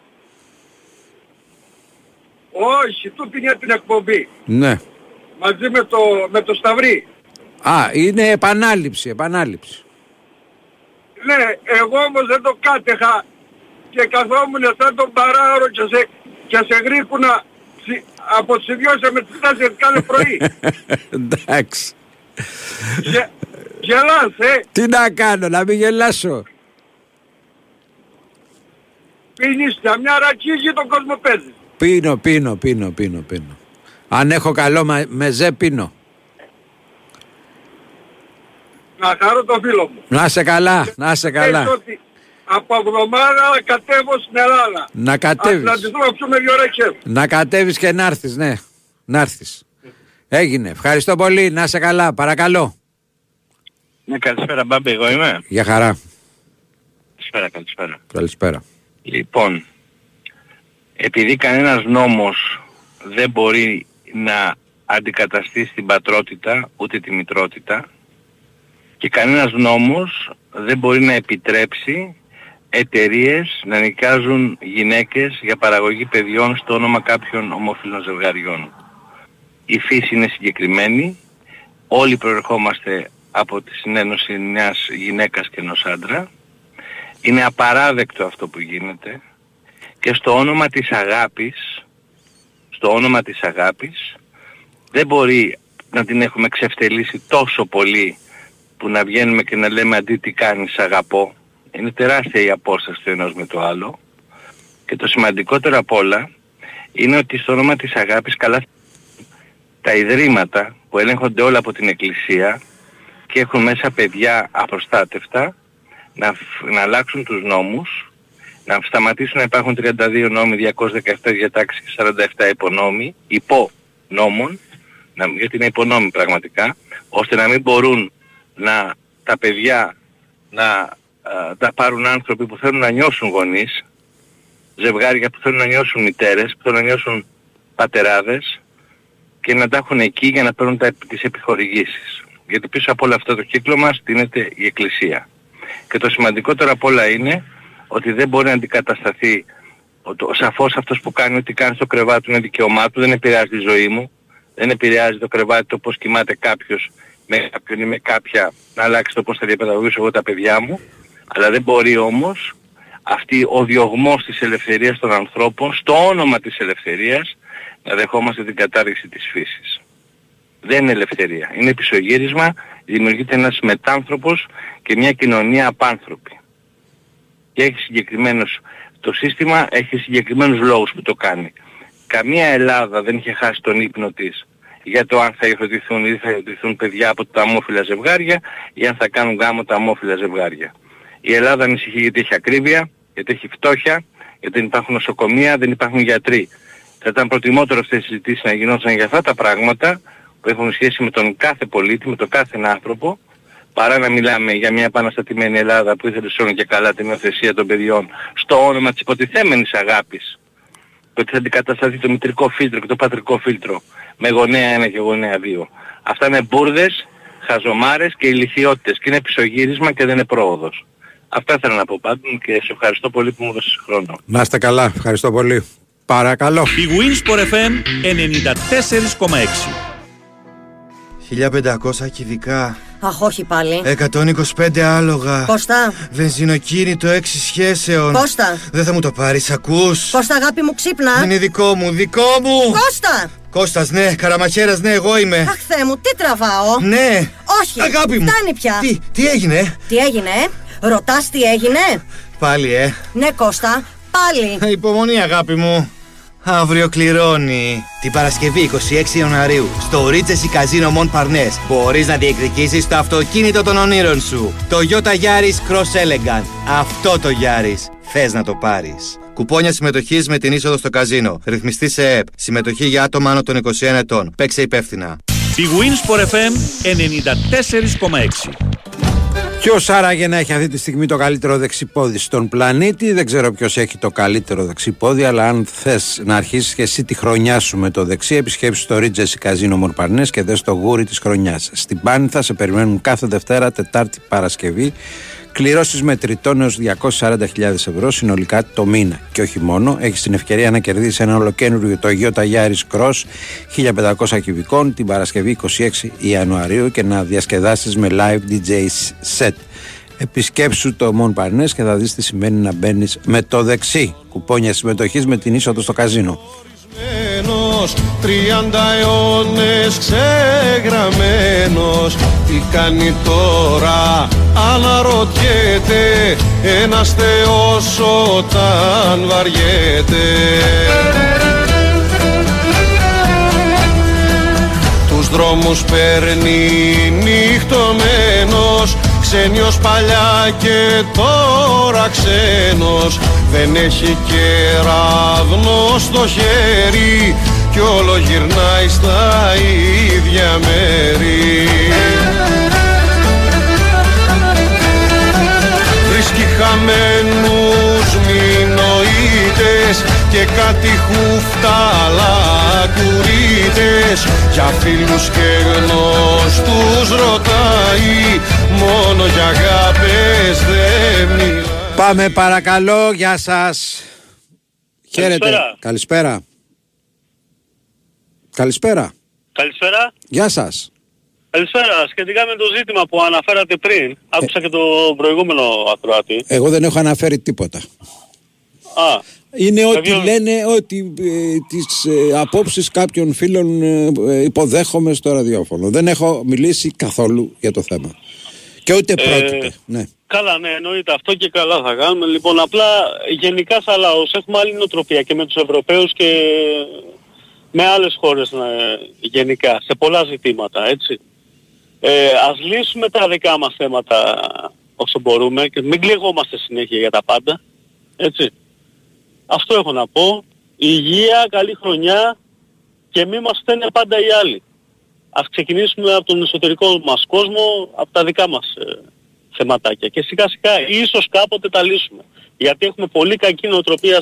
[SPEAKER 3] όχι, τούτη είναι την εκπομπή.
[SPEAKER 4] Ναι.
[SPEAKER 3] Μαζί με το Σταυρί.
[SPEAKER 4] Α, είναι επανάληψη.
[SPEAKER 3] Ναι, εγώ όμως δεν το κάτεχα και καθόμουν σαν τον παράωρο και σε γρήκουνα από τις 2 με τις 4 κάθε πρωί.
[SPEAKER 4] Εντάξει.
[SPEAKER 3] Γελάς,
[SPEAKER 4] Τι να κάνω, να μην γελάσω.
[SPEAKER 3] Πίνεις για μια ρακίγη τον κόσμο παίζει.
[SPEAKER 4] Πίνω. Αν έχω καλό μεζέ πίνω.
[SPEAKER 3] Να χαρώ το φίλο μου.
[SPEAKER 4] Να είσαι καλά.
[SPEAKER 3] Ότι από εβδομάδα να κατέβω στην Ελλάδα.
[SPEAKER 4] Να κατέβεις.
[SPEAKER 3] Να αντιθούμε να πιούμε 2 ρακές.
[SPEAKER 4] Να κατέβεις και να έρθεις, ναι. Να έρθεις. Έγινε. Ευχαριστώ πολύ. Να είσαι καλά. Παρακαλώ.
[SPEAKER 18] Ναι, καλησπέρα Μπάμπη, εγώ είμαι.
[SPEAKER 4] Για χαρά.
[SPEAKER 18] Καλησπέρα. Λοιπόν, επειδή κανένας νόμος δεν μπορεί να αντικαταστήσει την πατρότητα ούτε τη μητρότητα και κανένας νόμος δεν μπορεί να επιτρέψει εταιρείες να νοικιάζουν γυναίκες για παραγωγή παιδιών στο όνομα κάποιων ομόφυλων ζευγαριών. Η φύση είναι συγκεκριμένη, όλοι προερχόμαστε από τη συνένωση μιας γυναίκας και ενός άντρα. Είναι απαράδεκτο αυτό που γίνεται και στο όνομα της αγάπης δεν μπορεί να την έχουμε ξεφτελίσει τόσο πολύ που να βγαίνουμε και να λέμε αντί τι κάνεις αγαπώ. Είναι τεράστια η απόσταση του ενός με το άλλο και το σημαντικότερο απ' όλα είναι ότι στο όνομα της αγάπης καλά τα ιδρύματα που ελέγχονται όλα από την Εκκλησία και έχουν μέσα παιδιά απροστάτευτα να αλλάξουν τους νόμους, να σταματήσουν να υπάρχουν 32 νόμοι, 217 διατάξεις και 47 υπονόμοι, υπονόμων, γιατί είναι υπονόμοι πραγματικά, ώστε να μην μπορούν τα παιδιά να τα πάρουν άνθρωποι που θέλουν να νιώσουν γονείς, ζευγάρια που θέλουν να νιώσουν μητέρες, που θέλουν να νιώσουν πατεράδες και να τα έχουν εκεί για να παίρνουν τις επιχορηγήσεις. Γιατί πίσω από όλο αυτό το κύκλωμα στείνεται η Εκκλησία. Και το σημαντικότερο απ' όλα είναι ότι δεν μπορεί να αντικατασταθεί σαφώς αυτός που κάνει ό,τι κάνει στο κρεβάτι του είναι δικαίωμά του, δεν επηρεάζει τη ζωή μου, δεν επηρεάζει το κρεβάτι το πώς κοιμάται κάποιος με κάποιον ή με κάποια να αλλάξει το πώς θα διαπαιδαγωγήσω εγώ τα παιδιά μου, αλλά δεν μπορεί όμως ο διωγμός της ελευθερίας των ανθρώπων στο όνομα της ελευθερίας να δεχόμαστε την κατάργηση της φύσης. Δεν είναι ελευθερία, είναι πισωγύρισμα, δημιουργείται ένας μετάνθρωπος και μια κοινωνία απάνθρωπη. Και έχει το σύστημα έχει συγκεκριμένους λόγους που το κάνει. Καμία Ελλάδα δεν είχε χάσει τον ύπνο της για το αν θα υιοθετηθούν ή θα υιοθετηθούν παιδιά από τα ομόφυλα ζευγάρια ή αν θα κάνουν γάμο τα ομόφυλα ζευγάρια. Η Ελλάδα ανησυχεί γιατί έχει ακρίβεια, γιατί έχει φτώχεια, γιατί δεν υπάρχουν νοσοκομεία, δεν υπάρχουν γιατροί. Θα ήταν προτιμότερο αυτές οι συζητήσεις να γινόταν για αυτά τα πράγματα που έχουν σχέση με τον κάθε πολίτη, με τον κάθε άνθρωπο, παρά να μιλάμε για μια επαναστατημένη Ελλάδα που ήθελε σώνει και καλά την υιοθεσία των παιδιών στο όνομα της υποτιθέμενης αγάπης, ότι θα αντικατασταθεί το μητρικό φίλτρο και το πατρικό φίλτρο με γονέα 1 και γονέα 2. Αυτά είναι μπουρδες, χαζομάρες και ηλιθιότητες και είναι πισωγύρισμα και δεν είναι πρόοδος. Αυτά θέλω να πω πάντων και σε ευχαριστώ πολύ που μου δώσεις χρόνο.
[SPEAKER 4] Να είστε καλά, ευχαριστώ πολύ. Παρακαλώ.
[SPEAKER 8] Η Winsport FM 94,6.
[SPEAKER 19] 1500 κυβικά.
[SPEAKER 20] Αχ, όχι πάλι.
[SPEAKER 19] 125 άλογα.
[SPEAKER 20] Κώστα.
[SPEAKER 19] Βενζινοκίνητο 6 σχέσεων.
[SPEAKER 20] Κώστα.
[SPEAKER 19] Δεν θα μου το πάρεις, ακούς?
[SPEAKER 20] Κώστα, αγάπη μου, ξύπνα.
[SPEAKER 19] Είναι δικό μου, δικό μου.
[SPEAKER 20] Κώστα.
[SPEAKER 19] Κώστας, ναι, Καραμαχέρας, ναι, εγώ είμαι.
[SPEAKER 20] Αχ, Θεέ μου, τι τραβάω?
[SPEAKER 19] Ναι.
[SPEAKER 20] Όχι.
[SPEAKER 19] Αγάπη μου.
[SPEAKER 20] Φτάνει πια.
[SPEAKER 19] Τι έγινε?
[SPEAKER 20] Τι έγινε, ρωτάς τι έγινε?
[SPEAKER 19] Πάλι,
[SPEAKER 20] Ναι, Κώστα, πάλι.
[SPEAKER 19] Υπομονή, αγάπη μου. Αύριο κληρώνει. Την Παρασκευή 26 Ιανουαρίου στο Regency Casino Montparnasse μπορείς να διεκδικήσεις το αυτοκίνητο των ονείρων σου. Το Toyota Yaris Cross Elegant. Αυτό το Yaris θες να το πάρεις. Κουπόνια συμμετοχής με την είσοδο στο καζίνο. Ρυθμιστή σε ΕΠ. Συμμετοχή για άτομα άνω των 21 ετών. Παίξε υπεύθυνα.
[SPEAKER 8] Η Winsport FM 94,6.
[SPEAKER 4] Ποιος άραγε να έχει αυτή τη στιγμή το καλύτερο δεξιπόδι στον πλανήτη? Δεν ξέρω ποιος έχει το καλύτερο δεξιπόδι, αλλά αν θες να αρχίσεις και εσύ τη χρονιά σου με το δεξί, επισκέψου το Regency Casino Montparnasse και δες το γούρι της χρονιάς. Στην Πάνηθα σε περιμένουν κάθε Δευτέρα, Τετάρτη, Παρασκευή κληρώσεις μετρητών έως 240.000 ευρώ συνολικά το μήνα. Και όχι μόνο, έχεις την ευκαιρία να κερδίσεις ένα ολοκαίνουργιο Toyota Yaris Cross 1500 κυβικών την Παρασκευή 26 Ιανουαρίου και να διασκεδάσεις με live DJ set. Επισκέψου το Montparnasse και θα δεις τι σημαίνει να μπαίνεις με το δεξί. Κουπόνια συμμετοχής με την είσοδο στο καζίνο.
[SPEAKER 17] 30 αιώνες ξεγραμμένος. Τι κάνει τώρα αναρωτιέται ένας θεός όταν βαριέται. Τους δρόμους παίρνει νυχτωμένος, ξένιος παλιά και τώρα ξένος. Δεν έχει κεραυνό στο χέρι κι όλο γυρνάει στα ίδια μέρη. Βρίσκει χαμένους μηνοείτες και κάτι χούφταλα κουρίτες. Για φίλους και γνωστούς ρωτάει, μόνο για αγάπες δεν μιλάει.
[SPEAKER 4] Πάμε παρακαλώ, γεια σας. Χαίρετε. Καλησπέρα. Καλησπέρα.
[SPEAKER 21] Καλησπέρα.
[SPEAKER 4] Γεια σας.
[SPEAKER 21] Καλησπέρα. Σχετικά με το ζήτημα που αναφέρατε πριν, άκουσα και το προηγούμενο ακροατή.
[SPEAKER 4] Εγώ δεν έχω αναφέρει τίποτα. Είναι ότι λένε ότι τις απόψεις κάποιων φίλων υποδέχομαι στο ραδιόφωνο. Δεν έχω μιλήσει καθόλου για το θέμα. Και ούτε πρόκειται. Ναι.
[SPEAKER 21] Καλά, ναι, εννοείται αυτό και καλά θα κάνουμε. Λοιπόν, απλά γενικά σαν λαός έχουμε άλλη νοοτροπία και με τους Ευρωπαίους και με άλλες χώρες γενικά, σε πολλά ζητήματα, έτσι. Ας λύσουμε τα δικά μας θέματα όσο μπορούμε και μην κλαιγόμαστε συνέχεια για τα πάντα, έτσι. Αυτό έχω να πω. Υγεία, καλή χρονιά και μη μας φταίνε πάντα οι άλλοι. Ας ξεκινήσουμε από τον εσωτερικό μας κόσμο, από τα δικά μας θεματάκια και σιγά σιγά ίσως κάποτε τα λύσουμε. Γιατί έχουμε πολύ κακή νοοτροπία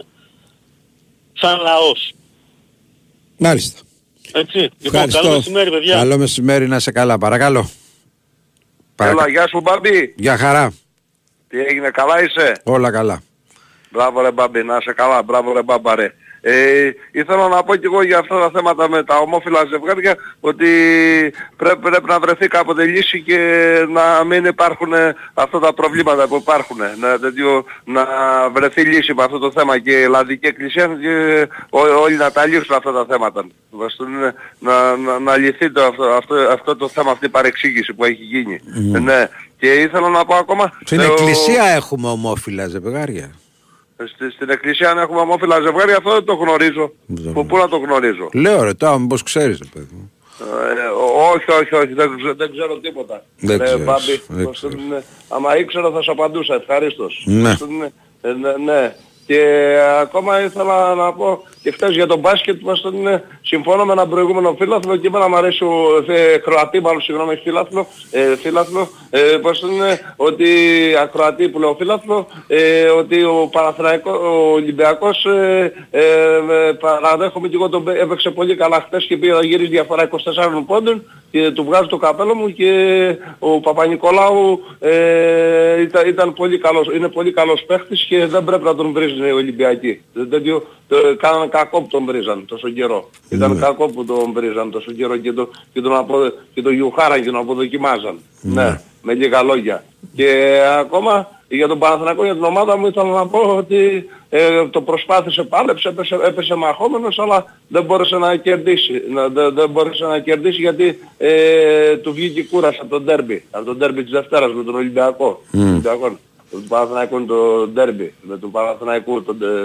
[SPEAKER 21] σαν λαός.
[SPEAKER 4] Μάλιστα.
[SPEAKER 21] Έτσι. Λοιπόν, καλό μεσημέρι, παιδιά.
[SPEAKER 4] Καλό μεσημέρι, να είσαι καλά. Παρακαλώ.
[SPEAKER 22] Έλα, γεια σου Μπάμπη.
[SPEAKER 4] Γεια χαρά.
[SPEAKER 22] Τι έγινε, καλά είσαι?
[SPEAKER 4] Όλα καλά.
[SPEAKER 22] Μπράβο ρε Μπάμπη, να είσαι καλά. Μπράβο ρε Μπάμπα ρε. Ήθελα να πω και εγώ για αυτά τα θέματα με τα ομόφυλα ζευγάρια ότι πρέπει να βρεθεί κάποτε λύση και να μην υπάρχουν αυτά τα προβλήματα που υπάρχουν. Να βρεθεί λύση με αυτό το θέμα και η Ελλαδική Εκκλησία και όλοι να τα λύσουν αυτά τα θέματα. Να λυθεί αυτό το θέμα, αυτή η παρεξήγηση που έχει γίνει. Ναι. Και ήθελα να πω ακόμα...
[SPEAKER 4] Στην Εκκλησία έχουμε ομόφυλα ζευγάρια.
[SPEAKER 22] Στην εκκλησία αν έχουμε ομόφυλα ζευγάρια, αυτό δεν το γνωρίζω. Πού να το γνωρίζω?
[SPEAKER 4] Λέω ρε, τώρα μήπως ξέρεις, παιδί μου.
[SPEAKER 22] Όχι, δεν ξέρω τίποτα.
[SPEAKER 4] Δεν ξέρεις.
[SPEAKER 22] Άμα ήξερα θα σου απαντούσα, ευχαρίστως.
[SPEAKER 4] Ναι.
[SPEAKER 22] Ναι. Και ακόμα ήθελα να πω και χθες για τον μπάσκετ μας συμφώνω με έναν προηγούμενο φίλαθλο και εμένα μου αρέσει ο Κροατή, μάλλον συγγνώμη, φίλαθλο, ότι ακροατή που λέω φίλαθλο, ότι ο Ολυμπιακός παραδέχομαι και εγώ τον έπαιξε πολύ καλά χθες και πήγε να γυρίσει διαφορά 24 πόντων και του βγάζω το καπέλο μου και ο Παπα-Νικολάου ήταν πολύ καλός, είναι πολύ καλός παίχτης και δεν πρέπει να τον βρίζουν οι Ολυμπιακοί. Κάνανε κακό που τον βρίζαν τόσο καιρό. Ήταν κακό που τον βρίζαν τόσο καιρό και τον Γιουχάρα και τον αποδοκιμάζαν. Ναι, με λίγα λόγια. Και ακόμα για τον Παναθηναϊκό, για την ομάδα μου ήθελα να πω ότι το προσπάθησε, πάλεψε, έπεσε μαχόμενος, αλλά δεν μπόρεσε να κερδίσει. Δεν μπόρεσε να κερδίσει γιατί του βγήκε κούραση από τον ντέρμπι της Δευτέρας με τον Ολυμπιακό. Του Παναθηναϊκού το ντέρμπι, με τον Παναθηναϊκού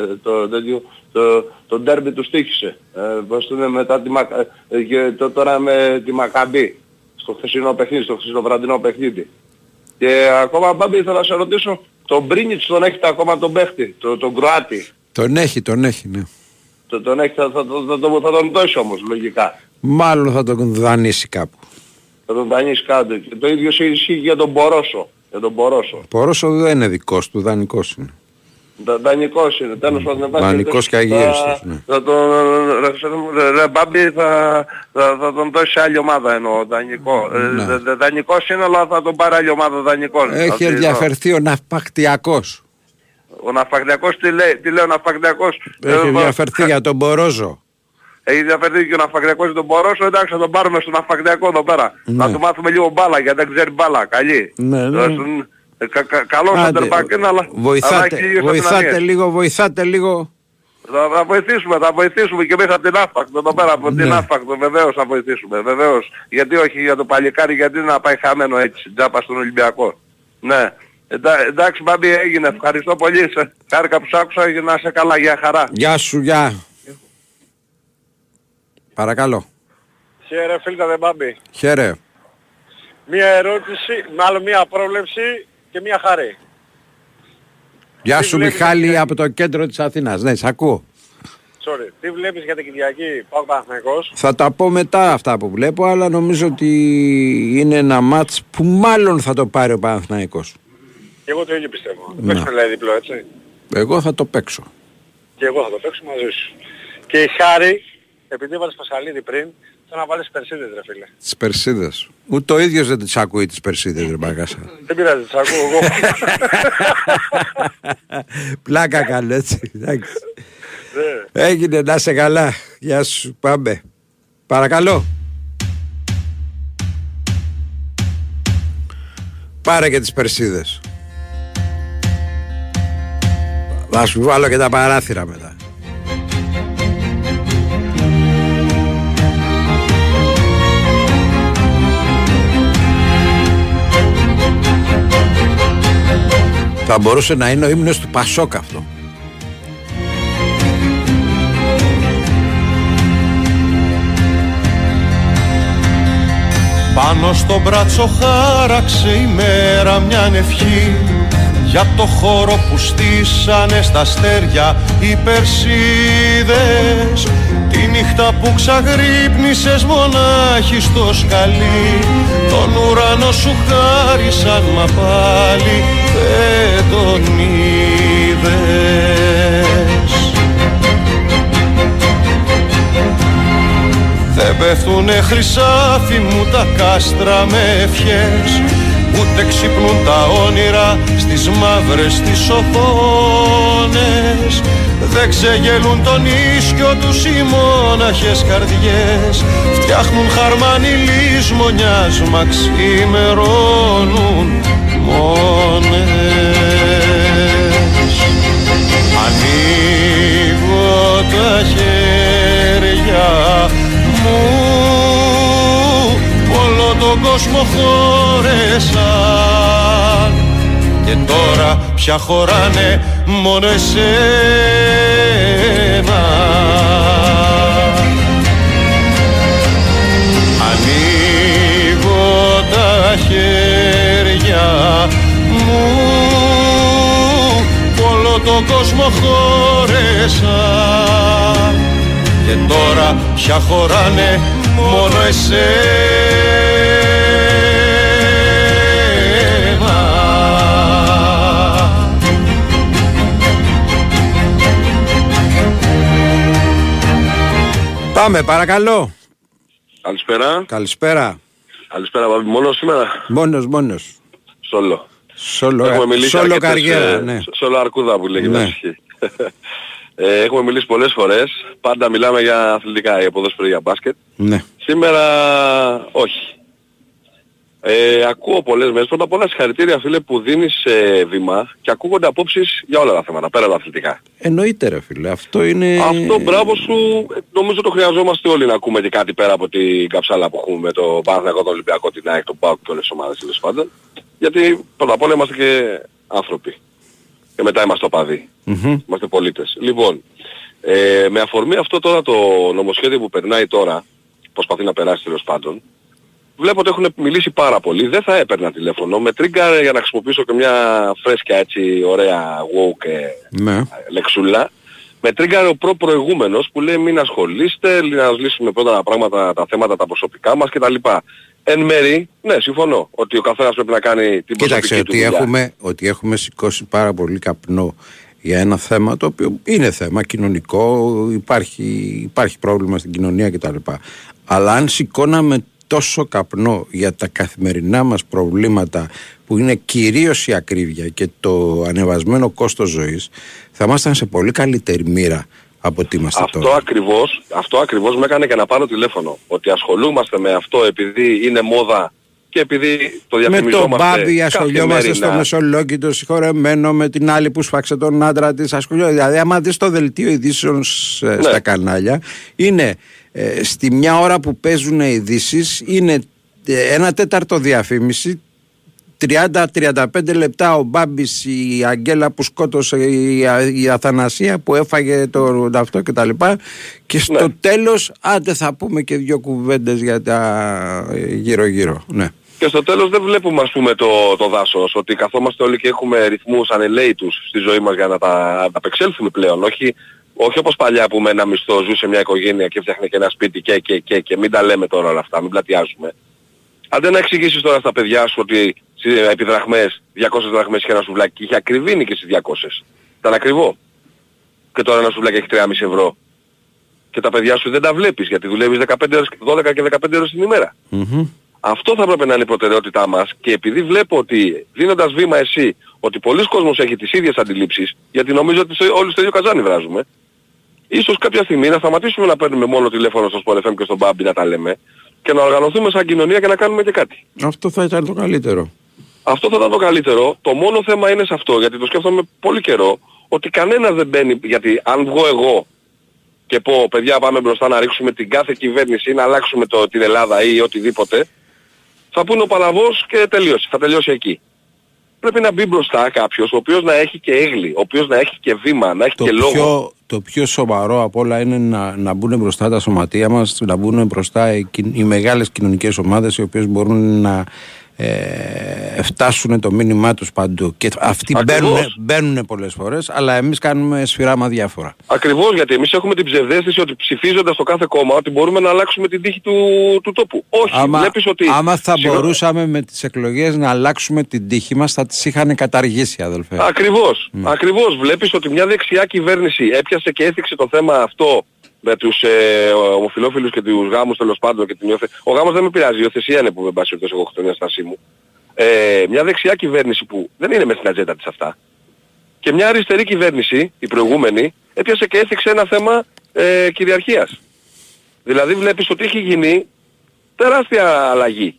[SPEAKER 22] το ντέρμπι του στοίχησε. Μετά τώρα με τη Μακαμπή, στο χθεσινό παιχνίδι, στο χθεσινοβραδινό παιχνίδι. Και ακόμα Μπάμπη ήθελα να σε ρωτήσω, τον Μπρίνιτς τον έχετε ακόμα τον παίχτη, τον Κροάτη?
[SPEAKER 4] Τον έχει, ναι.
[SPEAKER 22] Τον έχει, θα τον δώσει όμως λογικά.
[SPEAKER 4] Μάλλον θα τον δανείσει κάπου.
[SPEAKER 22] Θα τον δανείσει κάτω. Και το ίδιο ισχύει για τον Μπορόσο.
[SPEAKER 4] Πορόσο δεν είναι δικός του, δανεικός είναι.
[SPEAKER 22] Δανεικός είναι, τέλος πάντων.
[SPEAKER 4] Δανεικός και αγίριστος, ναι.
[SPEAKER 22] Ρε Μπάμπη θα τον δώσει σε άλλη ομάδα εννοώ, δανεικό. Δανεικός είναι, αλλά θα τον πάρει άλλη ομάδα δανεικό.
[SPEAKER 4] Έχει ενδιαφερθεί ο Ναυπακτιακός.
[SPEAKER 22] Ο Ναυπακτιακός τι λέει ο Ναυπακτιακός?
[SPEAKER 4] Έχει ενδιαφερθεί για τον Μπορόζο.
[SPEAKER 22] Έχει ενδιαφερθεί και ο Ναυπακτιακός για τον Μπορόσο, εντάξει θα τον πάρουμε στον Ναυπακτιακό εδώ πέρα. Να του μάθουμε λίγο μπάλα γιατί δεν ξέρει μπάλα, καλή. Καλός αντερμπακ είναι, αλλά
[SPEAKER 4] βοηθάτε λίγο.
[SPEAKER 22] Θα βοηθήσουμε και εμείς από την Άφακτο εδώ πέρα, από την Άφακτο βεβαίως θα βοηθήσουμε, βεβαίως. Γιατί όχι για το παλικάρι, γιατί να πάει χαμένο έτσι, τζάπα στον Ολυμπιακό. Ναι. Εντάξει Μπάμπη, έγινε, ευχαριστώ πολύ, χάρηκα που σ' άκουσα και να είσαι καλά, για χαρά.
[SPEAKER 4] Γεια σου, γεια. Παρακαλώ.
[SPEAKER 1] Χαίρε φίλτα δε Μπάμπη.
[SPEAKER 4] Χαίρε.
[SPEAKER 1] Μία ερώτηση, μάλλον μία πρόβλεψη και μία χαρή.
[SPEAKER 4] Γεια σου Μιχάλη από το κέντρο της Αθήνας. Ναι, σ' ακούω.
[SPEAKER 1] Sorry. Τι βλέπεις για την Κυριακή, πάω Παναθηναϊκός?
[SPEAKER 4] Θα τα πω μετά αυτά που βλέπω, αλλά νομίζω ότι είναι ένα μάτς που μάλλον θα το πάρει ο Παναθηναϊκός.
[SPEAKER 1] Και εγώ το ίδιο πιστεύω. Παίξουμε δηλαδή διπλό, έτσι.
[SPEAKER 4] Εγώ θα το παίξω.
[SPEAKER 1] Και εγώ θα το παίξω μαζί σου. Και η χάρη, επειδή έβαλες Πασχαλίδη πριν, θέλω να βάλεις Περσίδες ρε φίλε.
[SPEAKER 4] Τις Περσίδες. Ούτε ο ίδιος δεν τις ακούει τις Περσίδες ρε Μπαγκάσα.
[SPEAKER 1] Δεν πειράζει, τις ακούω εγώ.
[SPEAKER 4] Πλάκα καλό έτσι. Έγινε, να σε καλά. Γεια σου, πάμε. Παρακαλώ. Πάρε και τις Περσίδες. Θα σου βάλω και τα παράθυρα μετά. Θα μπορούσε να είναι ο ύμνος του Πασόκ αυτό.
[SPEAKER 5] Πάνω στο μπράτσο χάραξε η μέρα μια ευχή για το χώρο που στήσανε στα αστέρια οι Περσίδες, τη νύχτα που ξαγρύπνησες μονάχη στο σκαλί, τον ουρανό σου χάρισαν μα πάλι δεν τον είδες. Δεν πέφτουνε χρυσάφι μου τα κάστρα με ευχές, ούτε ξυπνούν τα όνειρα στις μαύρες τις οθόνες. Δεν ξεγελούν τον ίσκιο τους οι μόναχες καρδιές, φτιάχνουν χαρμάνι λησμονιάς μα ξημερώνουν μόνες. Ανοίγω τα χέρια μου, όλο τον κόσμο χώρεσαν, και τώρα πια χωράνε μόνο εσένα. Ανοίγω τα χέρια μου, όλο τον κόσμο χώρεσα και τώρα πια χωράνε μόνο εσένα.
[SPEAKER 4] Πάμε, παρακαλώ.
[SPEAKER 6] Καλησπέρα.
[SPEAKER 4] Καλησπέρα.
[SPEAKER 6] Καλησπέρα, Παπή. Μόνος σήμερα?
[SPEAKER 4] Μόνος.
[SPEAKER 6] Σόλο.
[SPEAKER 4] Σόλο καριέρα, ναι.
[SPEAKER 6] Σόλο αρκούδα που λέγει.
[SPEAKER 4] Ναι.
[SPEAKER 6] Έχουμε μιλήσει πολλές φορές. Πάντα μιλάμε για αθλητικά, για ποδόσφαιρο, για μπάσκετ.
[SPEAKER 4] Ναι.
[SPEAKER 6] Σήμερα όχι. Ακούω πολλές μέρες. Πρώτα απ' όλα συγχαρητήρια, φίλε, που δίνεις βήμα και ακούγονται απόψεις για όλα τα θέματα, πέρα τα αθλητικά.
[SPEAKER 4] Εννοείται, ρε φίλε. Αυτό είναι...
[SPEAKER 6] Αυτό μπράβο σου. Νομίζω το χρειαζόμαστε όλοι να ακούμε και κάτι πέρα από την καψάλα που έχουμε με το Παναθηναϊκό, τον Ολυμπιακό, την ΑΕΚ, τον ΠΑΟΚ και όλες τις ομάδες τέλος πάντων. Γιατί πρώτα απ' όλα είμαστε και άνθρωποι. Και μετά είμαστε οπαδοί. Είμαστε πολίτες. Λοιπόν, με αφορμή αυτό τώρα το νομοσχέδιο που περνάει τώρα, προσπαθεί να περάσει τέλος πάντων, βλέπω ότι έχουν μιλήσει πάρα πολύ. Δεν θα έπαιρνα τηλέφωνο. Με τρίγκαρε για να χρησιμοποιήσω και μια φρέσκια έτσι ωραία woke λεξούλα. Με τρίγκαρε ο προηγούμενος που λέει μην ασχολείστε, να λύσουμε πρώτα τα πράγματα, τα θέματα τα προσωπικά μας κτλ. Εν μέρει, ναι, συμφωνώ ότι ο καθένας πρέπει να κάνει την προσωπική του δουλειά.
[SPEAKER 4] Ότι έχουμε σηκώσει πάρα πολύ καπνό για ένα θέμα το οποίο είναι θέμα κοινωνικό, υπάρχει πρόβλημα στην κοινωνία κτλ. Αλλά αν σηκώναμε τόσο καπνό για τα καθημερινά μας προβλήματα που είναι κυρίως η ακρίβεια και το ανεβασμένο κόστος ζωής, θα ήμασταν σε πολύ καλύτερη μοίρα από ότι είμαστε τώρα.
[SPEAKER 6] Αυτό ακριβώς με έκανε και να πάρω τηλέφωνο. Ότι ασχολούμαστε με αυτό επειδή είναι μόδα και επειδή το διαφημιζόμαστε.
[SPEAKER 4] Με τον Μπάμπη ασχολιόμαστε στο Μεσολόγγιτο συγχωρεμένο, με την άλλη που σφάξε τον άντρα της ασχολιόμαστε. Δηλαδή άμα δεις το δελτίο ειδήσεων στα κανάλια, είναι στη μια ώρα που παίζουν ειδήσεις, είναι 1/4 διαφήμιση, 30-35 λεπτά ο Μπάμπης, η Αγγέλα που σκότωσε, η Αθανασία που έφαγε το αυτό και τα λοιπά, και στο τέλος άντε θα πούμε και δύο κουβέντες για τα γύρω-γύρω. Ναι.
[SPEAKER 6] Και στο τέλος δεν βλέπουμε ας πούμε το δάσος, ότι καθόμαστε όλοι και έχουμε ρυθμούς ανελαίητους στη ζωή μας για να τα απεξέλθουμε πλέον, όχι όπως παλιά που με ένα μισθό ζούσε μια οικογένεια και φτιάχνε και ένα σπίτι και μην τα λέμε τώρα όλα αυτά, μην πλατιάζουμε. Αντί να εξηγήσεις τώρα στα παιδιά σου ότι επί δραχμές, 200 δραχμές είχε ένα σουβλάκι, είχε ακριβή νίκη στις 200. Ήταν ακριβό. Και τώρα ένα σουβλάκι έχει 3,5 ευρώ. Και τα παιδιά σου δεν τα βλέπεις γιατί δουλεύεις 12 και 15 ώρες την ημέρα. Αυτό θα έπρεπε να είναι η προτεραιότητά μας, και επειδή βλέπω ότι δίνοντας βήμα εσύ, ότι πολλοί κόσμος έχει τις ίδιες αντιλήψεις, γιατί νομίζω ότι όλοι στο ίδιο καζάνι βράζουμε, ίσως κάποια στιγμή να σταματήσουμε να παίρνουμε μόνο τηλέφωνο στο Sport FM και στον Μπάμπη να τα λέμε και να οργανωθούμε σαν κοινωνία και να κάνουμε και κάτι.
[SPEAKER 4] Αυτό θα ήταν το καλύτερο.
[SPEAKER 6] Αυτό θα ήταν το καλύτερο. Το μόνο θέμα είναι σε αυτό, γιατί το σκέφτομαι πολύ καιρό, ότι κανένας δεν μπαίνει, γιατί αν βγω εγώ και πω παιδιά πάμε μπροστά να ρίξουμε την κάθε κυβέρνηση ή να αλλάξουμε την Ελλάδα ή οτιδήποτε, θα πούνε ο Παλαβός και τελείωσε, θα τελειώσει εκεί. Πρέπει να μπει μπροστά κάποιος ο οποίος να έχει και έγκλη, ο οποίος να έχει και βήμα, να έχει και λόγο.
[SPEAKER 4] Το πιο σοβαρό απ' όλα είναι να μπουν μπροστά τα σωματεία μας, να μπουν μπροστά οι μεγάλες κοινωνικές ομάδες οι οποίες μπορούν να φτάσουν το μήνυμά τους παντού. Και αυτοί μπαίνουν πολλές φορές, αλλά εμείς κάνουμε σφυράμα διάφορα.
[SPEAKER 6] Ακριβώς, γιατί εμείς έχουμε την ψευδαίσθηση ότι ψηφίζοντας το κάθε κόμμα ότι μπορούμε να αλλάξουμε την τύχη του τόπου. Όχι, βλέπεις ότι...
[SPEAKER 4] Άμα θα μπορούσαμε με τις εκλογές να αλλάξουμε την τύχη μας, θα τις είχαν καταργήσει, αδελφέ.
[SPEAKER 6] Ακριβώς. Ακριβώς. Βλέπεις ότι μια δεξιά κυβέρνηση έπιασε και έθιξε το θέμα αυτό με τους ομοφυλόφιλους και τους γάμους τέλος πάντων και την υιοθεσία. Ο γάμος δεν με πειράζει, η υιοθεσία είναι που με πάσει εγώ έχω την ένστασή μου. Μια δεξιά κυβέρνηση που δεν είναι μες στην ατζέντα της αυτά, και μια αριστερή κυβέρνηση, η προηγούμενη, έπιασε και έθιξε ένα θέμα κυριαρχίας. Δηλαδή βλέπεις ότι έχει γίνει τεράστια αλλαγή.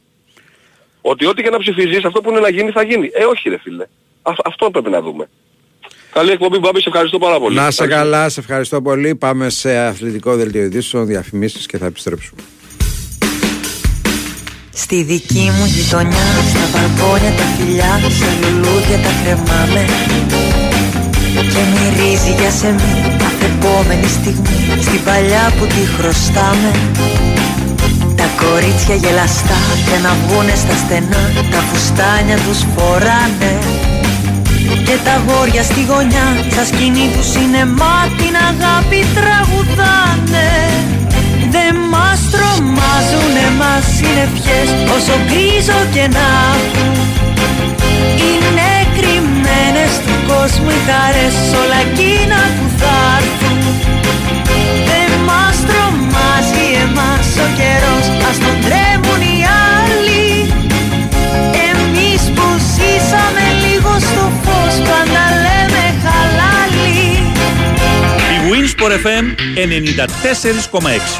[SPEAKER 6] Ότι ό,τι και να ψηφίζεις, αυτό που είναι να γίνει θα γίνει. Όχι ρε φίλε. Αυτό πρέπει να δούμε. Καλή εκπομπή Μπάμπη, σε ευχαριστώ πάρα πολύ.
[SPEAKER 4] Να σε καλά, σε ευχαριστώ πολύ. Πάμε σε αθλητικό δελτίο ειδήσεων, διαφημίσεις και θα επιστρέψουμε.
[SPEAKER 2] Στη δική μου γειτονιά, στα μπαλκόνια τα φιλιά, σε λουλούδια τα κρεμάμε. Και μυρίζει για σεμί κάθε επόμενη στιγμή, στην παλιά που τη χρωστάμε. Τα κορίτσια γελαστά και να βγουνε στα στενά, τα φουστάνια τους φοράνε. Και τα αγόρια στη γωνιά, στα σκηνή του σινεμά, την αγάπη τραγουδάνε. Δεν μας τρομάζουν εμάς οι νεφιές, όσο γκρίζο και να έχουν. Είναι κρυμμένες του κόσμου οι χαρές, όλα εκείνα που θα έρθουν. Δεν μας τρομάζει εμάς ο καιρός, ας τον τρέμουν οι άλλοι. Εμείς που ζήσαμε λίγο στο φως, πάντα λέμε χαλάλι.
[SPEAKER 8] Η Winsport FM 94,6.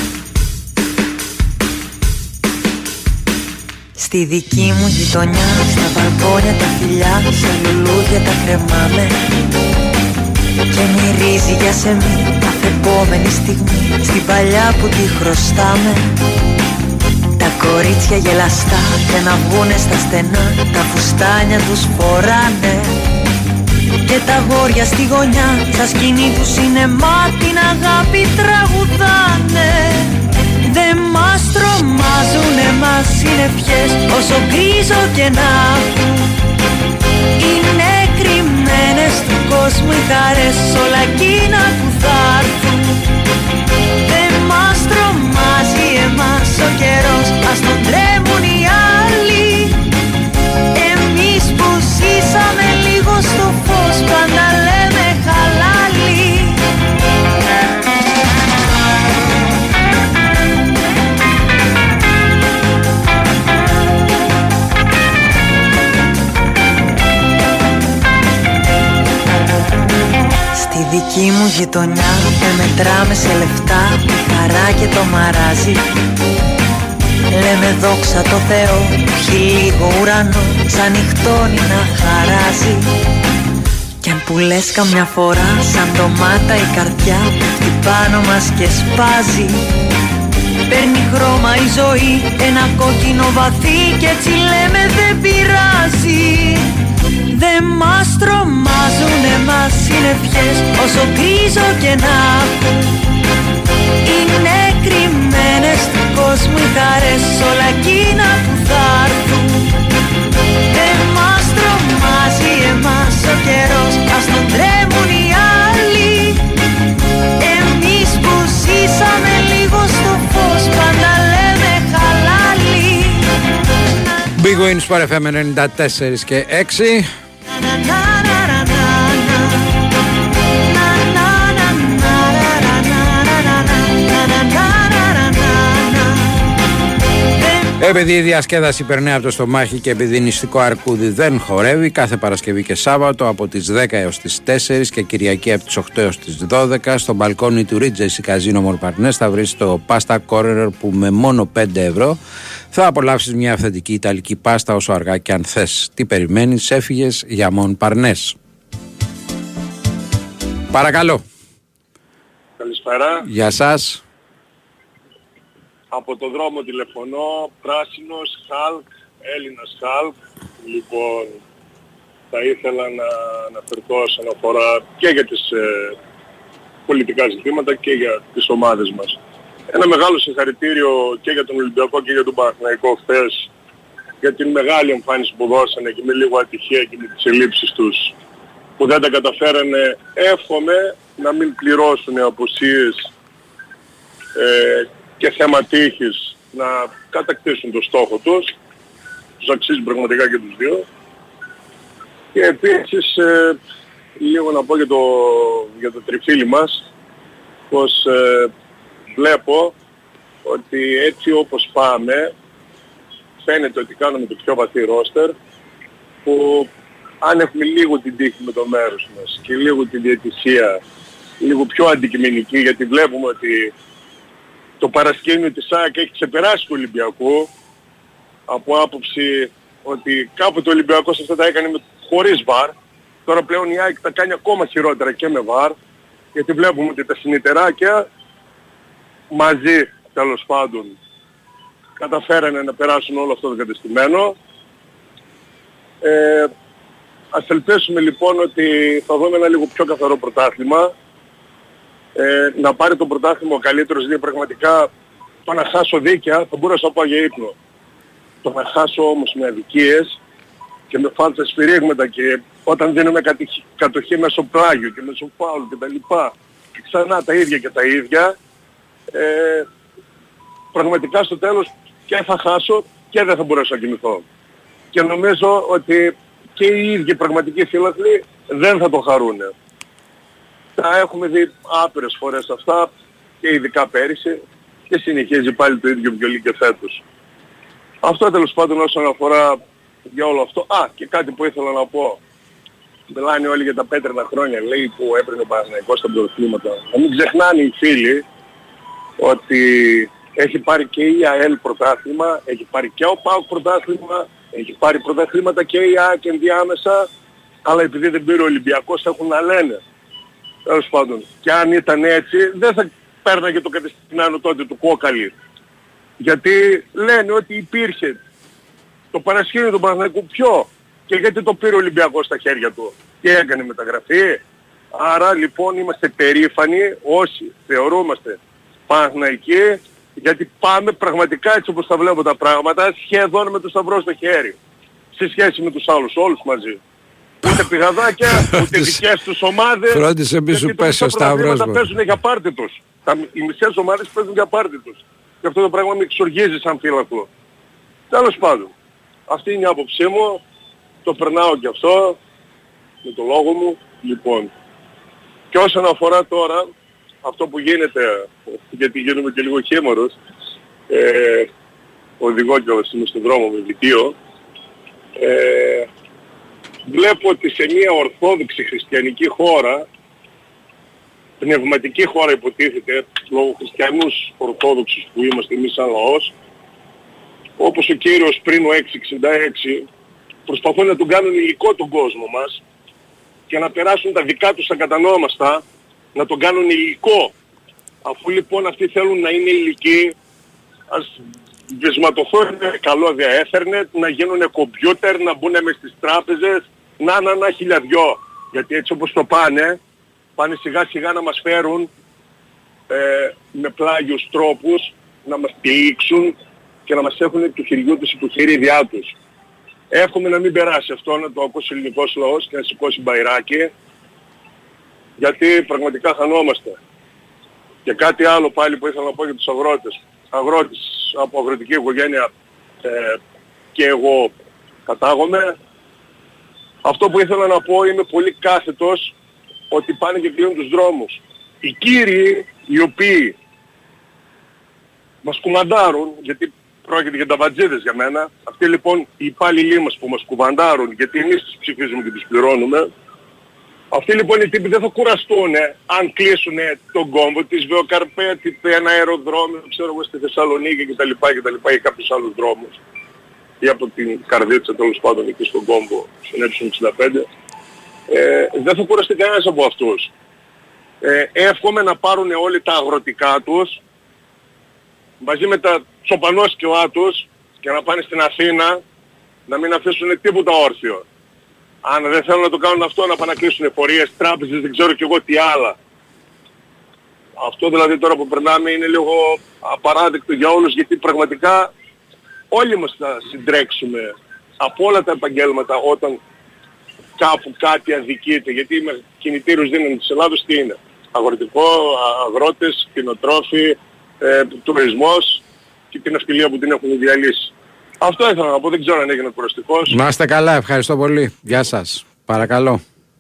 [SPEAKER 2] Στη δική μου γειτονιά, στα μπαλκόνια τα φιλιά, σε λουλούδια τα κρεμάμε. Και μυρίζει για σεμί κάθε επόμενη στιγμή, στην παλιά που τη χρωστάμε. Τα κορίτσια γελαστά και να βγουνε στα στενά, τα φουστάνια τους φοράνε. Και τα αγόρια στη γωνιά, στα σκηνή του σινεμά, την αγάπη τραγουδάνε. Δεν μας τρομάζουν εμάς οι νεφιές, όσο γκρίζο και να έχουν. Είναι κρυμμένες του κόσμου οι χαρές, όλα εκείνα που θα έρθουν. Δεν μας τρομάζει εμάς ο καιρός, ας τον τρέμουν οι άλλοι. Εμείς που ζήσαμε λίγο στο φως, πάντα λέμε χαλάλι. Στη δική μου γειτονιά με μετράμε σε λεφτά, τη χαρά και το μαράζι. Λέμε δόξα τω Θεώ, έχει λίγο ουρανό, σαν νυχτώνει να χαράζει. Κι αν που λες καμιά φορά, σαν ντομάτα η καρδιά πέφτει πάνω μας και σπάζει. Παίρνει χρώμα η ζωή, ένα κόκκινο βαθύ, κι έτσι λέμε δεν πειράζει. Δεν μας τρομάζουν εμάς οι νεφιές, όσο γκρίζο και να έχουν. Είναι κρυμμένες του κόσμου οι χαρές, όλα εκείνα που θα έρθουν. Δεν μας τρομάζει εμάς ο καιρός, ας τον τρέμουν οι άλλοι. Εμείς που ζήσαμε λίγο στο φως, πάντα λέμε χαλάλι.
[SPEAKER 4] Big Wins Sport FM 94 και 6. Επειδή η διασκέδαση περνάει από το στομάχι και επειδή νηστικό αρκούδι δεν χορεύει, κάθε Παρασκευή και Σάββατο από τις 10 έως τις 4 και Κυριακή από τις 8 έως τις 12 στο μπαλκόνι του Regency Casino Montparnasse θα βρεις το Pasta Corner που με μόνο 5 ευρώ θα απολαύσεις μια αυθεντική ιταλική πάστα όσο αργά και αν θες. Τι περιμένεις, έφυγες για Montparnasse. Παρακαλώ.
[SPEAKER 7] Καλησπέρα.
[SPEAKER 4] Γεια σας.
[SPEAKER 7] Από το δρόμο τηλεφωνώ, πράσινος, Χαλκ, Έλληνας Χαλκ. Λοιπόν, θα ήθελα να αναφερθώ όσον αφορά και για τις πολιτικά ζητήματα και για τις ομάδες μας. Ένα μεγάλο συγχαρητήριο και για τον Ολυμπιακό και για τον Παναθηναϊκό χθες για την μεγάλη εμφάνιση που δώσανε και με λίγο ατυχία και με τις ελλείψεις τους που δεν τα καταφέρανε. Εύχομαι να μην πληρώσουν απουσίες και θέμα τύχης να κατακτήσουν το στόχο τους. Τους αξίζει πραγματικά και τους δύο. Και επίσης λίγο να πω για το τριφύλι μας πως βλέπω ότι έτσι όπως πάμε φαίνεται ότι κάνουμε το πιο βαθύ ρόστερ που αν έχουμε λίγο την τύχη με το μέρος μας και λίγο την διαιτησία λίγο πιο αντικειμενική, γιατί βλέπουμε ότι το παρασκήνιο της ΑΕΚ έχει ξεπεράσει του Ολυμπιακού από άποψη ότι κάποτε ο Ολυμπιακός αυτά τα έκανε χωρίς βαρ. Τώρα πλέον η ΑΕΚ τα κάνει ακόμα χειρότερα και με βαρ, γιατί βλέπουμε ότι τα συνεταιράκια μαζί τέλος πάντων καταφέρανε να περάσουν όλο αυτό το κατεστημένο. Ας ελπίσουμε λοιπόν ότι θα δούμε ένα λίγο πιο καθαρό πρωτάθλημα. Να πάρει το πρωτάθλημα ο καλύτερος, δηλαδή πραγματικά το να χάσω δίκαια θα μπορούσα να πάω για ύπνο. Το να χάσω όμως με αδικίες και με φάλτσα σφυρίγματα και όταν δίνουμε κατοχή μέσω πλάγιου και μέσω φάουλ και τα λοιπά και ξανά τα ίδια και τα ίδια, πραγματικά στο τέλος και θα χάσω και δεν θα μπορέσω να κοιμηθώ. Και νομίζω ότι και οι ίδιοι πραγματικοί φίλαθλοι δεν θα το χαρούν. Τα έχουμε δει άπειρες φορές αυτά και ειδικά πέρυσι και συνεχίζει πάλι το ίδιο βιολί και φέτος. Αυτό τέλος πάντων όσον αφορά για όλο αυτό. Και κάτι που ήθελα να πω. Μιλάνε όλοι για τα πέτρινα χρόνια, λέει, που έπαιρνε ο Παναθηναϊκός στα πρωταθλήματα. Να μην ξεχνάνε οι φίλοι ότι έχει πάρει και η ΑΕΛ πρωτάθλημα, έχει πάρει και ο ΠΑΟΚ πρωτάθλημα, έχει πάρει πρωταθλήματα και η ΑΕΚ ενδιάμεσα, αλλά επειδή δεν πήρε ο Ολυμπιακός έχουν να λένε. Τέλος πάντων. Και αν ήταν έτσι δεν θα πέρναγε το κατεστημένο τότε του Κόκαλη. Γιατί λένε ότι υπήρχε το παρασκήνιο του Παναθηναϊκού πιο και γιατί το πήρε ο Ολυμπιακός στα χέρια του και έκανε μεταγραφή. Άρα λοιπόν είμαστε περήφανοι όσοι θεωρούμαστε Παναθηναϊκοί, γιατί πάμε πραγματικά έτσι όπως τα βλέπω τα πράγματα σχεδόν με το σταυρό στο χέρι σε σχέση με τους άλλους όλους μαζί. Ούτε πηγαδάκια, ούτε δικές τους ομάδες.
[SPEAKER 4] Φρόντισε μη σου πέσει ο σταυρός μου.
[SPEAKER 7] Τα παίζουν για πάρτι τους. Οι μισές ομάδες παίζουν για πάρτι τους. Και αυτό το πράγμα με εξοργίζει σαν φύλακο. Τέλος πάντων. Αυτή είναι η άποψή μου. Το περνάω και αυτό. Με το λόγο μου. Λοιπόν. Και όσον αφορά τώρα αυτό που γίνεται, γιατί γίνομαι και λίγο χήμωρος, οδηγώ και είμαι στον δρόμο με βιτίο, βλέπω ότι σε μια ορθόδοξη χριστιανική χώρα, πνευματική χώρα υποτίθεται, λόγω χριστιανούς ορθόδοξους που είμαστε εμείς σαν λαός, όπως ο κύριος πριν ο 666, προσπαθούν να τον κάνουν υλικό τον κόσμο μας και να περάσουν τα δικά τους ακατανόμαστα, να τον κάνουν υλικό. Αφού λοιπόν αυτοί θέλουν να είναι υλικοί, ας βυσματοθούν καλώδια Ethernet, να γίνουν κομπιούτερ, να μπουν μες στις τράπεζες, να χιλιαδιό. Γιατί έτσι όπως το πάνε σιγά σιγά να μας φέρουν με πλάγιους τρόπους, να μας τυλίξουν και να μας έχουν του χειριού τους ή του χειρίδιά τους. Εύχομαι να μην περάσει αυτό, να το ακούσει ο ελληνικός λαός και να σηκώσει μπαϊράκι, γιατί πραγματικά χανόμαστε. Και κάτι άλλο πάλι που ήθελα να πω για τους αγρότες. Αγρότης από αγροτική οικογένεια και εγώ κατάγομαι. Αυτό που ήθελα να πω, είμαι πολύ κάθετος ότι πάνε και κλείνουν τους δρόμους. Οι κύριοι οι οποίοι μας κουμαντάρουν, γιατί πρόκειται για τα βατζίδες για μένα, αυτοί λοιπόν οι υπάλληλοι μας που μας κουμαντάρουν, γιατί εμείς τους ψηφίζουμε και τους πληρώνουμε, αυτοί λοιπόν οι τύποι δεν θα κουραστούν αν κλείσουν τον κόμβο της Βεοκαρπέτη, ένα αεροδρόμιο, ξέρω εγώ, στη Θεσσαλονίκη κτλ. Ή κάποιους άλλους δρόμους. Ή από την Καρδίτσα τέλος πάντων εκεί στον κόμβο, στον E65. Δεν θα κουραστεί κανένας από αυτούς. Εύχομαι να πάρουν όλοι τα αγροτικά τους μαζί με τα τσοπανόσκυλά τους και να πάνε στην Αθήνα, να μην αφήσουν τίποτα όρθιο. Αν δεν θέλουν να το κάνουν αυτό, να πάνε να κλείσουν εφορίες, τράπεζες, δεν ξέρω κι εγώ τι άλλα. Αυτό δηλαδή τώρα που περνάμε είναι λίγο απαράδεκτο για όλους, γιατί πραγματικά όλοι μας θα συντρέξουμε από όλα τα επαγγέλματα όταν κάπου κάτι αδικείται. Γιατί με κινητήρους δύναμη της Ελλάδος τι είναι? Αγροτικό, αγρότες, κτηνοτρόφοι, τουρισμός και την ναυτιλία που την έχουν διαλύσει. Αυτό ήθελα να πω, δεν ξέρω αν έγινε κουραστικός.
[SPEAKER 4] Να είστε καλά, ευχαριστώ πολύ. Γεια σας. Παρακαλώ.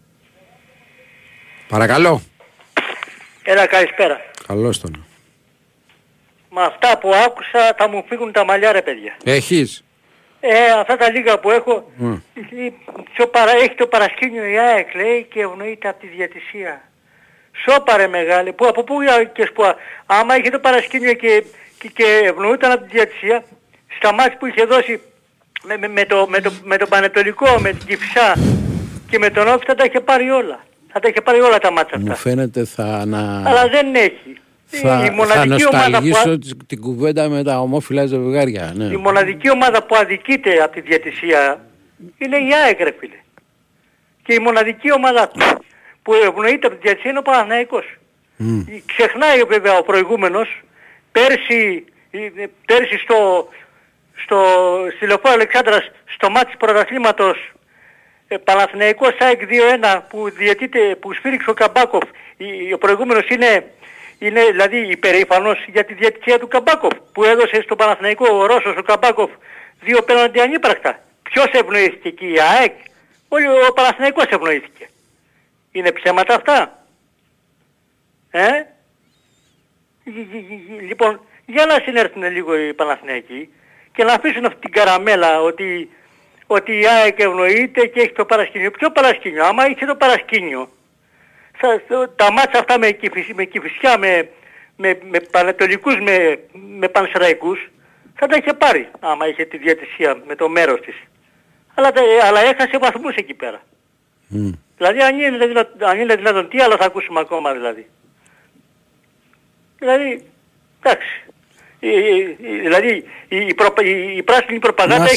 [SPEAKER 4] Παρακαλώ.
[SPEAKER 9] Έλα, καλησπέρα.
[SPEAKER 4] Καλώς τον.
[SPEAKER 9] Με αυτά που άκουσα θα μου φύγουν τα μαλλιά, ρε παιδιά.
[SPEAKER 4] Έχεις?
[SPEAKER 9] Αυτά τα λίγα που έχω, έχει το παρασκήνιο η ΑΕΚ, λέει, και ευνοείται από τη διατησία. Σώπαρε μεγάλη, που από πού και σπου, άμα είχε το παρασκήνιο και ευνοούταν από τη διατησία, στα μάτια που είχε δώσει με το Πανετολικό, με την Κυφσά και με τον Όφη θα τα είχε πάρει όλα. Θα τα είχε πάρει όλα τα μάτια αυτά.
[SPEAKER 4] Μου φαίνεται
[SPEAKER 9] Αλλά δεν έχει.
[SPEAKER 4] Θα νοσταλγήσω την κουβέντα με τα ομόφυλα ζευγάρια. Ναι.
[SPEAKER 9] Η μοναδική ομάδα που αδικείται από τη διαιτησία είναι η ΑΕΚ, ρε φίλε. Και η μοναδική ομάδα που ευνοείται από τη διαιτησία είναι ο Παναθηναϊκός. Ξεχνάει βέβαια ο προηγούμενος πέρσι στη Λεωφόρο Αλεξάνδρας στο μάτι της πρωταθλήματος Παναθηναϊκός ΑΕΚ 2-1 που σφύριξε ο Καμπάκοφ. Ο προηγούμενος είναι δηλαδή υπερήφανος για τη διαιτησία του Καμπάκοφ που έδωσε στον Παναθηναϊκό ο Ρώσος ο Καμπάκοφ 2 πέναλτι ανύπρακτα. Ποιος ευνοήθηκε εκεί, η ΑΕΚ? Ο Παναθηναϊκός ευνοήθηκε. Είναι ψέματα αυτά? Λοιπόν, για να συνέρθουν λίγο οι Παναθηναϊκοί και να αφήσουν αυτή την καραμέλα ότι η ΑΕΚ ευνοείται και έχει το παρασκήνιο. Ποιο παρασκήνιο? Άμα είχε το παρασκήνιο, τα μάτσα αυτά με Κηφισιά, με Πανετολικούς, με Πανσεραϊκούς, θα τα είχε πάρει άμα είχε τη διαιτησία με το μέρος της. Αλλά έχασε βαθμούς εκεί πέρα. Δηλαδή αν είναι δυνατόν, τι άλλο θα ακούσουμε ακόμα δηλαδή? Δηλαδή, εντάξει. Δηλαδή η πράσινη προπαγάνδα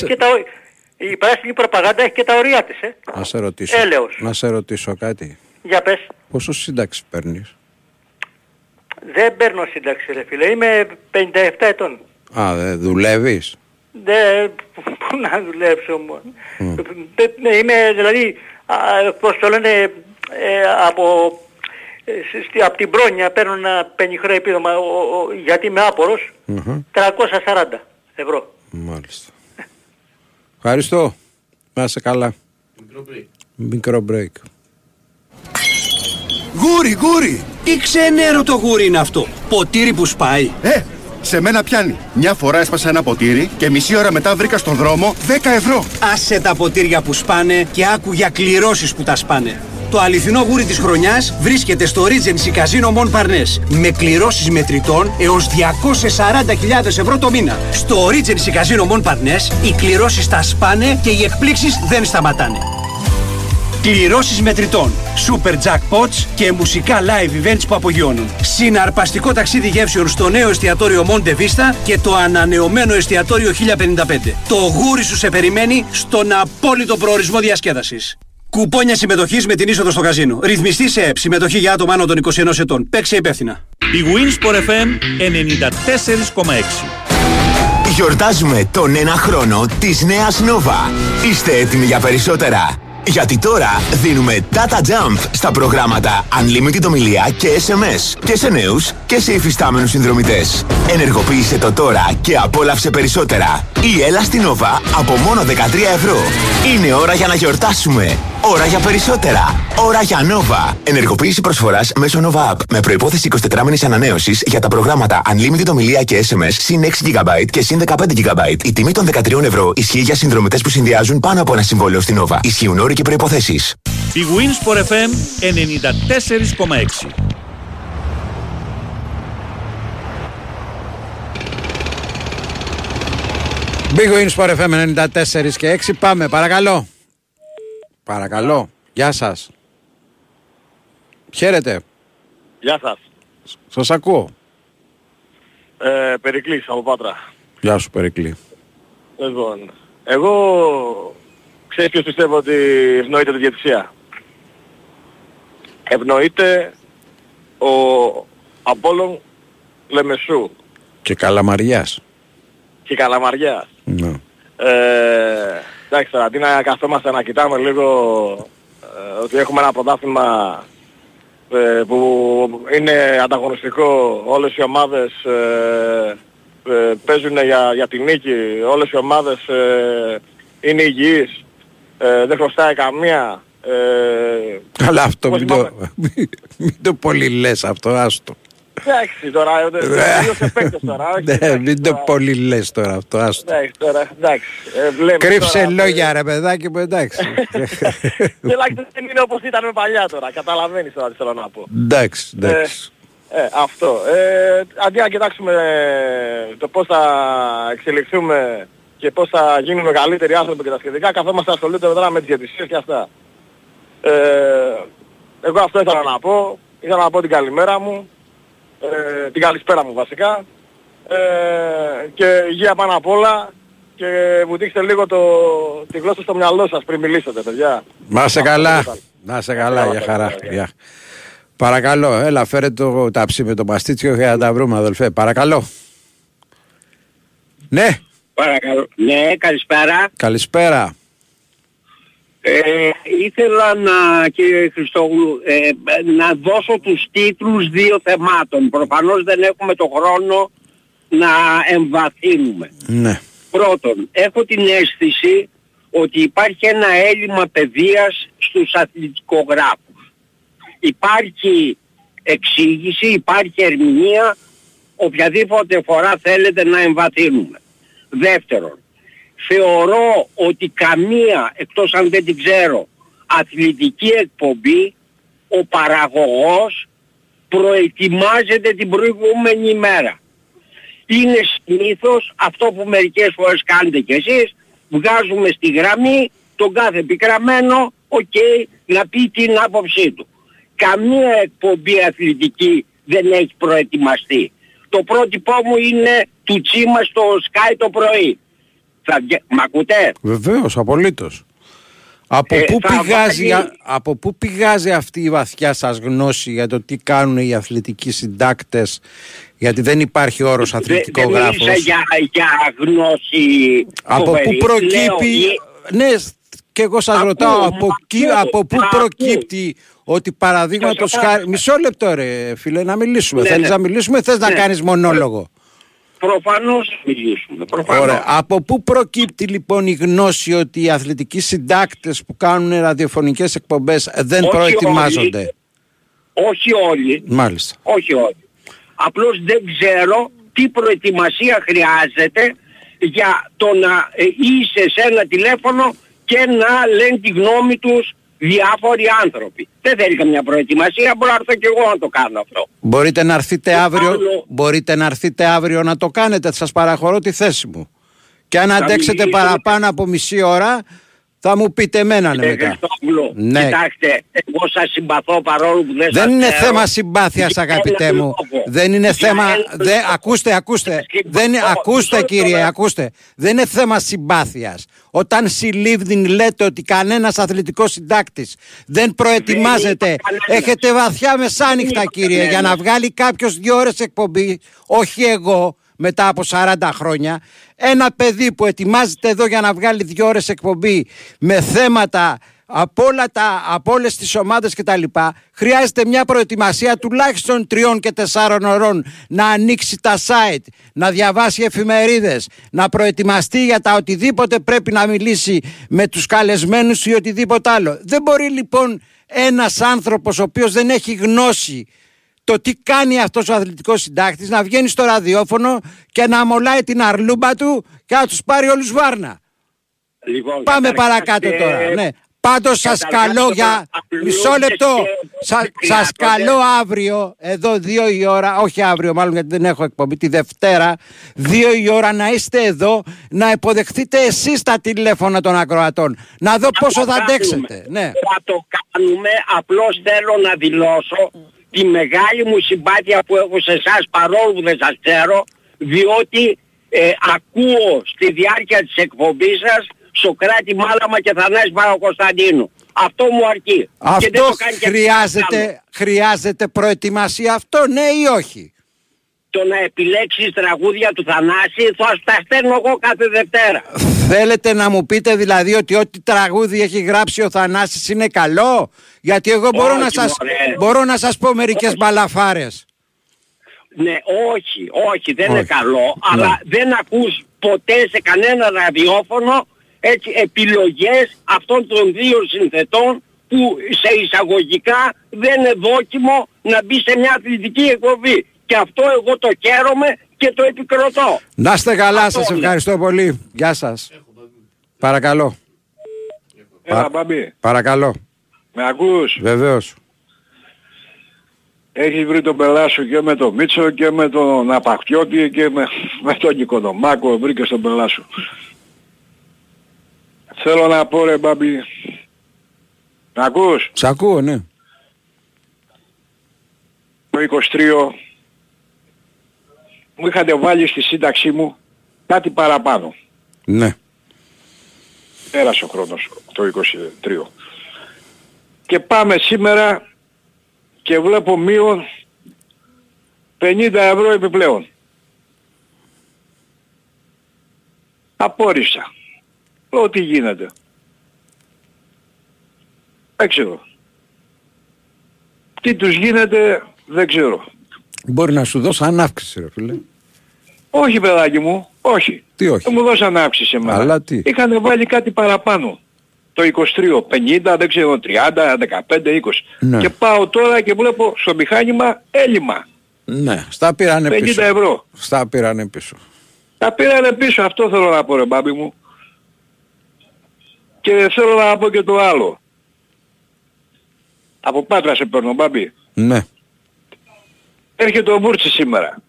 [SPEAKER 9] έχει και τα ωριά της.
[SPEAKER 4] Να σε ρωτήσω κάτι.
[SPEAKER 9] Για πες.
[SPEAKER 4] Πόσο σύνταξη παίρνεις?
[SPEAKER 9] Δεν παίρνω σύνταξη, ρε φίλε. Είμαι 57 ετών.
[SPEAKER 4] Δεν δουλεύεις?
[SPEAKER 9] Πού να δουλέψω μόνο. Είμαι δηλαδή, πώς το λένε, από την Μπρόνια παίρνω ένα πενιχρό επίδομα γιατί είμαι άπορος, 340 ευρώ.
[SPEAKER 4] Μάλιστα. Ευχαριστώ. Να είσαι καλά. Μικρό break.
[SPEAKER 11] Γούρι! Τι ξενέρωτο γούρι είναι αυτό? Ποτήρι που σπάει.
[SPEAKER 12] Σε μένα πιάνει. Μια φορά έσπασα ένα ποτήρι και μισή ώρα μετά βρήκα στον δρόμο 10 ευρώ.
[SPEAKER 11] Άσε τα ποτήρια που σπάνε και άκου για κληρώσεις που τα σπάνε. Το αληθινό γούρι της χρονιάς βρίσκεται στο Regency Casino Montparnasse με κληρώσεις μετρητών έως 240.000 ευρώ το μήνα. Στο Regency Casino Montparnasse οι κληρώσεις τα σπάνε και οι εκπλήξεις δεν σταματάνε. Κληρώσεις μετρητών, super jackpots και μουσικά live events που απογειώνουν. Συναρπαστικό ταξίδι γεύσεων στο νέο εστιατόριο Monte Vista και το ανανεωμένο εστιατόριο 1055. Το γούρι σου σε περιμένει στον απόλυτο προορισμό διασκέδασης. Κουπόνια συμμετοχής με την είσοδο στο καζίνο. Ρυθμιστή σε ΕΠ. Συμμετοχή για άτομα άνω των 21 ετών. Παίξε υπεύθυνα.
[SPEAKER 8] Η Winsport FM 94,6.
[SPEAKER 23] Γιορτάζουμε τον 1 χρόνο της νέας Nova. Είστε έτοιμοι για περισσότερα? Γιατί τώρα δίνουμε data jump στα προγράμματα Unlimited ομιλία και SMS και σε νέους και σε υφιστάμενους συνδρομητές. Ενεργοποίησε το τώρα και απόλαυσε περισσότερα. Ή έλα στην Nova από μόνο 13 ευρώ. Είναι ώρα για να γιορτάσουμε. Ώρα για περισσότερα. Ώρα για Nova. Ενεργοποίηση προσφοράς μέσω Nova App με προϋπόθεση 24μηνης ανανέωσης για τα προγράμματα Unlimited ομιλία και SMS συν 6 GB και συν 15 GB. Η τιμή των 13 ευρώ ισχύει για συνδρομητές που συνδυάζουν πάνω από ένα συμβόλαιο στην Nova. Ισχύουν όροι και προϋποθέσεις.
[SPEAKER 8] Η Winsport FM 94,6.
[SPEAKER 4] Big Wins for FM 94 και 6. Πάμε, παρακαλώ. Γεια σας. Χαίρετε.
[SPEAKER 6] Γεια σας.
[SPEAKER 4] Σας ακούω.
[SPEAKER 6] Περικλής από Πάτρα.
[SPEAKER 4] Γεια σου, Περικλή.
[SPEAKER 6] Λοιπόν, εγώ ξέρεις ποιος πιστεύω ότι ευνοείται τη διαιτησία? Ευνοείται ο Απόλλων Λεμεσού.
[SPEAKER 4] Και Καλαμαριάς. Ναι.
[SPEAKER 6] Εντάξει τώρα, αντί να καθόμαστε να κοιτάμε λίγο ότι έχουμε ένα πρωτάθλημα που είναι ανταγωνιστικό, όλες οι ομάδες παίζουν για την νίκη, όλες οι ομάδες είναι υγιείς, δεν χρωστάει καμία.
[SPEAKER 4] Καλά, αυτό μην το πολύ λες αυτό, άστο.
[SPEAKER 6] Εντάξει τώρα, δύο παίκτες τώρα.
[SPEAKER 4] Μην το πολύ λες τώρα αυτό, άστο.
[SPEAKER 6] Εντάξει.
[SPEAKER 4] Κρύψε λόγια ρε παιδάκι μου, εντάξει.
[SPEAKER 6] Τουλάχιστον δεν είναι όπως ήταν παλιά τώρα, καταλαβαίνεις τώρα τι θέλω να πω.
[SPEAKER 4] Εντάξει.
[SPEAKER 6] Αυτό. Αντί να κοιτάξουμε το πώς θα εξελιχθούμε και πώς θα γίνουμε καλύτεροι άνθρωποι και τα σχετικά, καθόμαστε ασχολούνται τώρα με τις διαιτησίες και αυτά. Εγώ αυτό ήθελα να πω. Ήθελα να πω την καλημέρα μου.
[SPEAKER 1] την καλησπέρα μου βασικά. Και υγεία πάνω απ' όλα. Και μου δείξτε λίγο τη γλώσσα στο μυαλό σας πριν μιλήσετε, παιδιά.
[SPEAKER 4] Να είσαι καλά. Να είσαι καλά, για χαρά. Γεια. Παρακαλώ, έλα φέρε το ταψί με το μαστίτσιο για να τα βρούμε, αδελφέ. Παρακαλώ. Ναι.
[SPEAKER 10] Παρακαλώ. Ναι, καλησπέρα.
[SPEAKER 4] Καλησπέρα.
[SPEAKER 10] Ήθελα κύριε Χριστόγλου, να δώσω τους τίτλους δύο θεμάτων. Προφανώς δεν έχουμε το χρόνο να εμβαθύνουμε.
[SPEAKER 4] Ναι.
[SPEAKER 10] Πρώτον, έχω την αίσθηση ότι υπάρχει ένα έλλειμμα παιδείας στους αθλητικογράφους. Υπάρχει εξήγηση, υπάρχει ερμηνεία, οποιαδήποτε φορά θέλετε να εμβαθύνουμε. Δεύτερον, θεωρώ ότι καμία, εκτός αν δεν την ξέρω, αθλητική εκπομπή, ο παραγωγός προετοιμάζεται την προηγούμενη ημέρα. Είναι συνήθως αυτό που μερικές φορές κάνετε κι εσείς, βγάζουμε στη γραμμή τον κάθε επικραμμένο, να πει την άποψή του. Καμία εκπομπή αθλητική δεν έχει προετοιμαστεί. Το πρότυπό μου είναι του Τσίμα στο Sky το πρωί. Μ' ακούτε?
[SPEAKER 4] Βεβαίως, απολύτως. Από πού πηγάζει αυτή η βαθιά σας γνώση για το τι κάνουν οι αθλητικοί συντάκτες, γιατί δεν υπάρχει όρος αθλητικογράφος?
[SPEAKER 10] Δεν μίλησα για γνώση.
[SPEAKER 4] Από πού προκύπτει? Ναι, και εγώ σας ρωτάω από πού προκύπτει ότι παραδείγματος χάρη... Μισό λεπτό ρε φίλε, να μιλήσουμε. Θέλεις να μιλήσουμε, θες να κάνεις μονόλογο?
[SPEAKER 10] Προφανώς μιλήσουμε.
[SPEAKER 4] Ωραία. Από πού προκύπτει λοιπόν η γνώση ότι οι αθλητικοί συντάκτες που κάνουν ραδιοφωνικές εκπομπές δεν προετοιμάζονται?
[SPEAKER 10] Όχι όλοι.
[SPEAKER 4] Μάλιστα.
[SPEAKER 10] Όχι όλοι. Απλώς δεν ξέρω τι προετοιμασία χρειάζεται για το να είσαι σε ένα τηλέφωνο και να λένε τη γνώμη τους διάφοροι άνθρωποι. Δεν θέλει καμιά προετοιμασία, μπορώ να έρθω και εγώ να το κάνω αυτό.
[SPEAKER 4] Μπορείτε να έρθετε αύριο να το κάνετε, σας παραχωρώ τη θέση μου. Και αν αντέξετε παραπάνω από μισή ώρα, θα μου πείτε εμένα μετά.
[SPEAKER 10] Ναι. Κοιτάξτε, εγώ σας συμπαθώ παρόλο που
[SPEAKER 4] δεν είναι θέμα συμπάθειας, αγαπητέ μου. Δεν είναι θέμα... Ακούστε κύριε, ακούστε. Δεν είναι θέμα συμπάθειας. Όταν συλλήβδιν λέτε ότι κανένας αθλητικός συντάκτης δεν προετοιμάζεται, έχετε βαθιά μεσάνυχτα κύριε, για να βγάλει κάποιος 2 ώρες εκπομπή, όχι εγώ, μετά από 40 χρόνια, ένα παιδί που ετοιμάζεται εδώ για να βγάλει 2 ώρες εκπομπή με θέματα από όλες τις ομάδες κτλ. Χρειάζεται μια προετοιμασία τουλάχιστον 3 και 4 ωρών, να ανοίξει τα site, να διαβάσει εφημερίδες, να προετοιμαστεί για τα οτιδήποτε πρέπει να μιλήσει με τους καλεσμένους ή οτιδήποτε άλλο. Δεν μπορεί λοιπόν ένας άνθρωπος ο οποίος δεν έχει γνώση το τι κάνει αυτός ο αθλητικός συντάκτης να βγαίνει στο ραδιόφωνο και να αμολάει την αρλούμπα του και να τους πάρει όλους βάρνα.
[SPEAKER 10] Λοιπόν,
[SPEAKER 4] πάμε παρακάτω τώρα. Ναι. Πάντως σας καλώ για μισό λεπτό. Σας καλώ αύριο εδώ 2 η ώρα, όχι αύριο μάλλον γιατί δεν έχω εκπομπή, τη Δευτέρα 2 η ώρα να είστε εδώ, να υποδεχτείτε εσείς τα τηλέφωνα των ακροατών, να δω πόσο θα αντέξετε. Ναι.
[SPEAKER 10] Θα το κάνουμε, απλώς θέλω να δηλώσω τη μεγάλη μου συμπάθεια που έχω σε εσάς παρόλο που δεν σας ξέρω, διότι ακούω στη διάρκεια της εκπομπής σας Σοκράτη Μάλαμα και Θανάση Παπακοσταντίνου. Αυτό μου αρκεί.
[SPEAKER 4] Αυτό χρειάζεται προετοιμασία αυτό, ναι ή όχι?
[SPEAKER 10] Το να επιλέξεις τραγούδια του Θανάση θα τα στέλνω εγώ κάθε Δευτέρα.
[SPEAKER 4] Θέλετε να μου πείτε δηλαδή ότι ό,τι τραγούδι έχει γράψει ο Θανάσης είναι καλό? Γιατί εγώ μπορώ να σας πω μερικές μπαλαφάρες.
[SPEAKER 10] Ναι, όχι, δεν είναι καλό, αλλά δεν ακούς ποτέ σε κανένα ραδιόφωνο έτσι επιλογές αυτών των 2 συνθετών που σε εισαγωγικά δεν είναι δόκιμο να μπει σε μια αθλητική εκπομπή. Και αυτό εγώ το χαίρομαι και το επικροτώ.
[SPEAKER 4] Να είστε καλά, σας ευχαριστώ πολύ. Γεια σας. Παρακαλώ.
[SPEAKER 7] Έλα Μπαμπή.
[SPEAKER 4] Παρακαλώ.
[SPEAKER 7] Με ακούς?
[SPEAKER 4] Βεβαίως.
[SPEAKER 7] Έχεις βρει τον πελά σου και με τον Μίτσο και με τον Απαχτιώτη και με τον Νικοδομάκο, βρήκες τον πελά σου. Θέλω να πω ρε Μπαμπή. Με ακούς?
[SPEAKER 4] Σ' ακούω, ναι.
[SPEAKER 7] Το 23
[SPEAKER 3] μου είχατε βάλει στη σύνταξή μου κάτι παραπάνω.
[SPEAKER 4] Ναι.
[SPEAKER 3] Πέρασε ο χρόνος το 23. Και πάμε σήμερα και βλέπω μείον 50 ευρώ επιπλέον. Απόρρισα. Ό,τι γίνεται. Δεν ξέρω. Τι τους γίνεται δεν ξέρω.
[SPEAKER 4] Μπορεί να σου δώσω ανάυξηση, ρε φίλε.
[SPEAKER 3] Όχι παιδάκι μου, όχι.
[SPEAKER 4] Τι όχι?
[SPEAKER 3] Δεν μου δώσαν αύξηση εμένα.
[SPEAKER 4] Αλλά τι?
[SPEAKER 3] Είχαν βάλει κάτι παραπάνω. Το 23, 50, δεν ξέρω, 30, 15, 20.
[SPEAKER 4] Ναι.
[SPEAKER 3] Και πάω τώρα και βλέπω στο μηχάνημα έλλειμμα.
[SPEAKER 4] Ναι, στα πήρανε
[SPEAKER 3] 50
[SPEAKER 4] πίσω.
[SPEAKER 3] ευρώ.
[SPEAKER 4] Στα πήρανε πίσω.
[SPEAKER 3] Τα πήρανε πίσω, αυτό θέλω να πω ρε μπάμπη μου. Και θέλω να πω και το άλλο. Από Πάτρα σε παίρνω μπάμπη.
[SPEAKER 4] Ναι.
[SPEAKER 3] Έρχεται ο Βούρτσης σήμερα.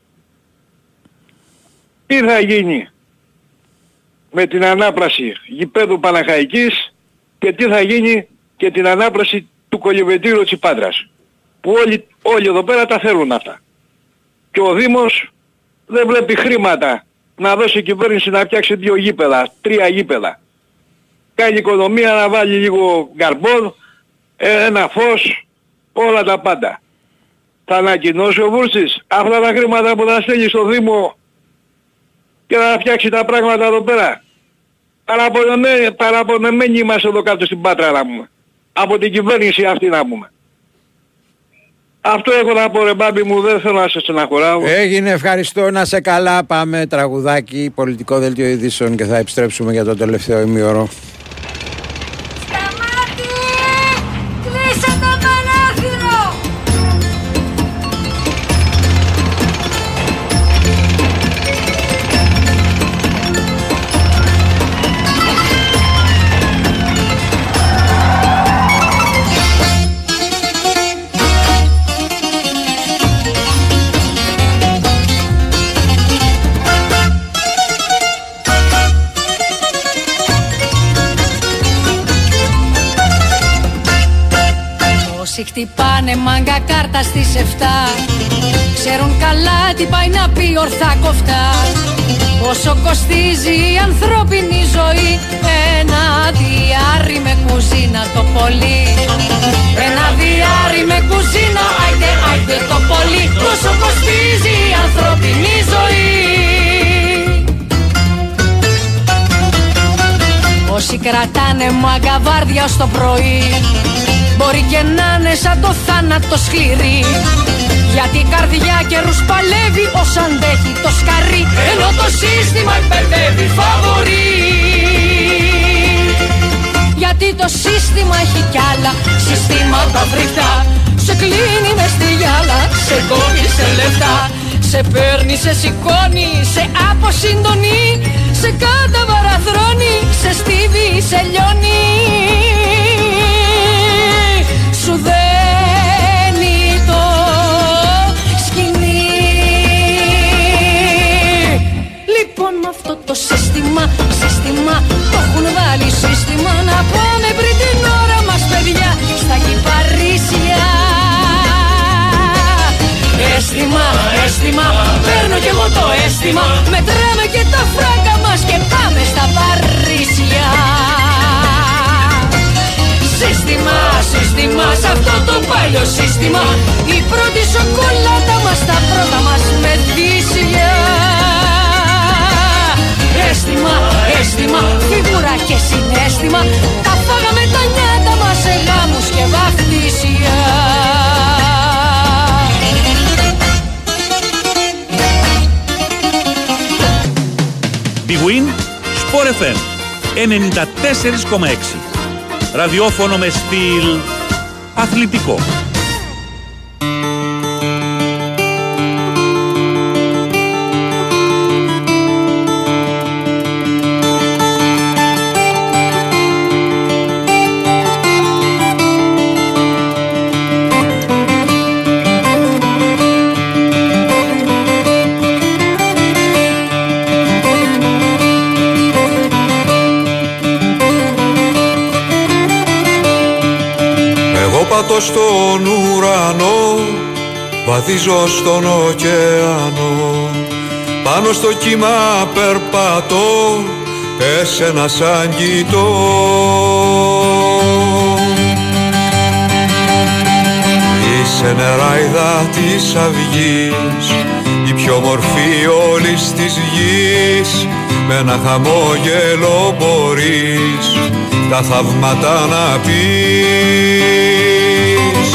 [SPEAKER 3] Τι θα γίνει με την ανάπλαση γηπέδου Παναχαϊκής και τι θα γίνει και την ανάπλαση του κολυβετήρου της Πάτρας. Που όλοι εδώ πέρα τα θέλουν αυτά. Και ο Δήμος δεν βλέπει χρήματα να δώσει η κυβέρνηση να φτιάξει 2 γήπεδα, 3 γήπεδα. Κάνει οικονομία να βάλει λίγο γκαρμπόν, ένα φως, όλα τα πάντα. Θα ανακοινώσει ο Βούρτσης αυτά τα χρήματα που θα στέλνει στο Δήμο και να φτιάξει τα πράγματα εδώ πέρα. Παραπονεμένοι είμαστε εδώ κάτω στην Πάτρα να πούμε. Από την κυβέρνηση αυτή να πούμε. Αυτό έχω να πω ρε μπάμπη μου, δεν θέλω να σε στεναχωράω.
[SPEAKER 4] Έγινε, ευχαριστώ, να σε καλά. Πάμε τραγουδάκι, πολιτικό δελτίο ειδήσεων και θα επιστρέψουμε για το τελευταίο ημίωρο.
[SPEAKER 13] Σταμάτη! Κλείσε το παράθυρο! Χτυπάνε μάγκα κάρτα στις 7. Ξέρουν καλά τι πάει να πει ορθά κοφτά. Πόσο κοστίζει η ανθρώπινη ζωή. Ένα διάρρη με κουζίνα το πολύ. Ένα διάρρη με κουζίνα, άιντε, άιντε το πολύ. Πόσο κοστίζει η ανθρώπινη ζωή. Όσοι κρατάνε μάγκα βάρδια ως το πρωί, μπορεί και να είναι σαν το θάνατο σκληρή. Γιατί η καρδιά καιρούς παλεύει ως αντέχει το σκαρί. Ενώ το σύστημα εκπαιδεύει φαβορί. Γιατί το σύστημα έχει κι άλλα συστήματα φρικτά. Σε κλείνει μες στη γυάλα, σε κόβει σε λεφτά. Σε παίρνει, σε σηκώνει, σε αποσυντονεί. Σε καταβαραθρωώνει, σε στίβει, σε λιώνει. Σου δένει το σκηνή. Λοιπόν με αυτό το σύστημα το έχουν βάλει σύστημα. Να πάμε πριν την ώρα μας παιδιά στα κυπαρίσια. Αίσθημα, αίσθημα, παίρνω κι εγώ το αίσθημα. Μετράμε και τα φράγκα μας και πάμε στα Παρίσια. Σύστημα, σύστημα, σ' αυτό το παλιό σύστημα. Η πρώτη σοκολάτα μας, τα πρώτα μας μεθύσια. Αίσθημα, αίσθημα, φιγούρα και συναίσθημα. Τα φάγαμε τα νιάτα μας σε γάμους και βαφτίσια.
[SPEAKER 8] Big Win, Sport FM 94,6. Ραδιόφωνο με στυλ αθλητικό.
[SPEAKER 14] Πατώ στον ουρανό, βαδίζω στον ωκεανό πάνω στο κύμα περπατώ, εσένα σαν κοιτώ. Είσαι νεράιδα της αυγής, η πιο μορφή όλης της γης, με ένα χαμόγελο μπορείς τα θαύματα να πεις.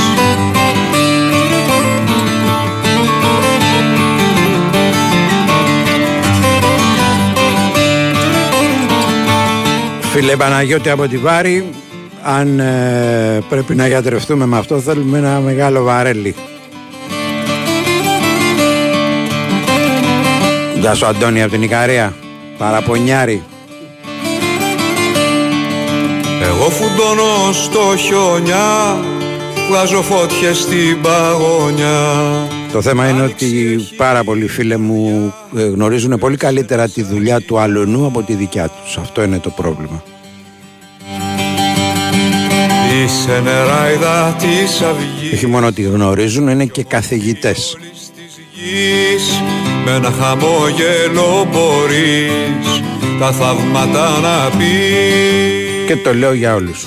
[SPEAKER 4] Φίλε Παναγιώτη από τη Βάρη, αν πρέπει να γιατρευτούμε με αυτό, θέλουμε ένα μεγάλο βαρέλι. Γεια σου Αντώνη από την Ικαρία, παραπονιάρη.
[SPEAKER 14] Εγώ φουντώνω στο χιόνια, βγάζω φώτιες στην παγωνιά.
[SPEAKER 4] Το θέμα είναι ότι πάρα πολλοί φίλοι μου γνωρίζουν πολύ καλύτερα τη δουλειά του αλωνού από τη δικιά τους. Αυτό είναι το πρόβλημα.
[SPEAKER 14] Είσαι νεράιδα της αυγής,
[SPEAKER 4] όχι μόνο ότι γνωρίζουν, είναι και καθηγητές.
[SPEAKER 14] Με ένα χαμόγελο μπορείς τα θαύματα να πεις.
[SPEAKER 4] Και το λέω για όλους.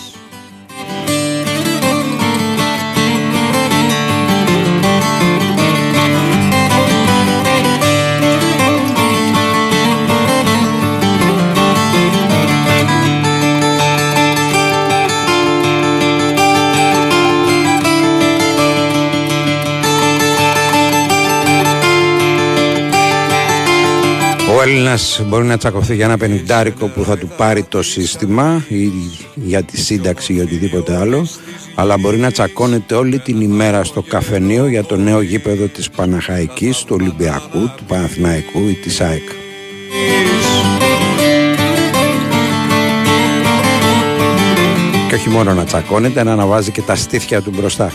[SPEAKER 4] Ο Έλληνας μπορεί να τσακωθεί για ένα πενηντάρικο που θα του πάρει το σύστημα ή για τη σύνταξη ή οτιδήποτε άλλο, αλλά μπορεί να τσακώνεται όλη την ημέρα στο καφενείο για το νέο γήπεδο της Παναχαϊκής, του Ολυμπιακού, του Παναθηναϊκού ή της ΑΕΚ. Και όχι μόνο να τσακώνεται, να αναβάζει και τα στήθια του μπροστά.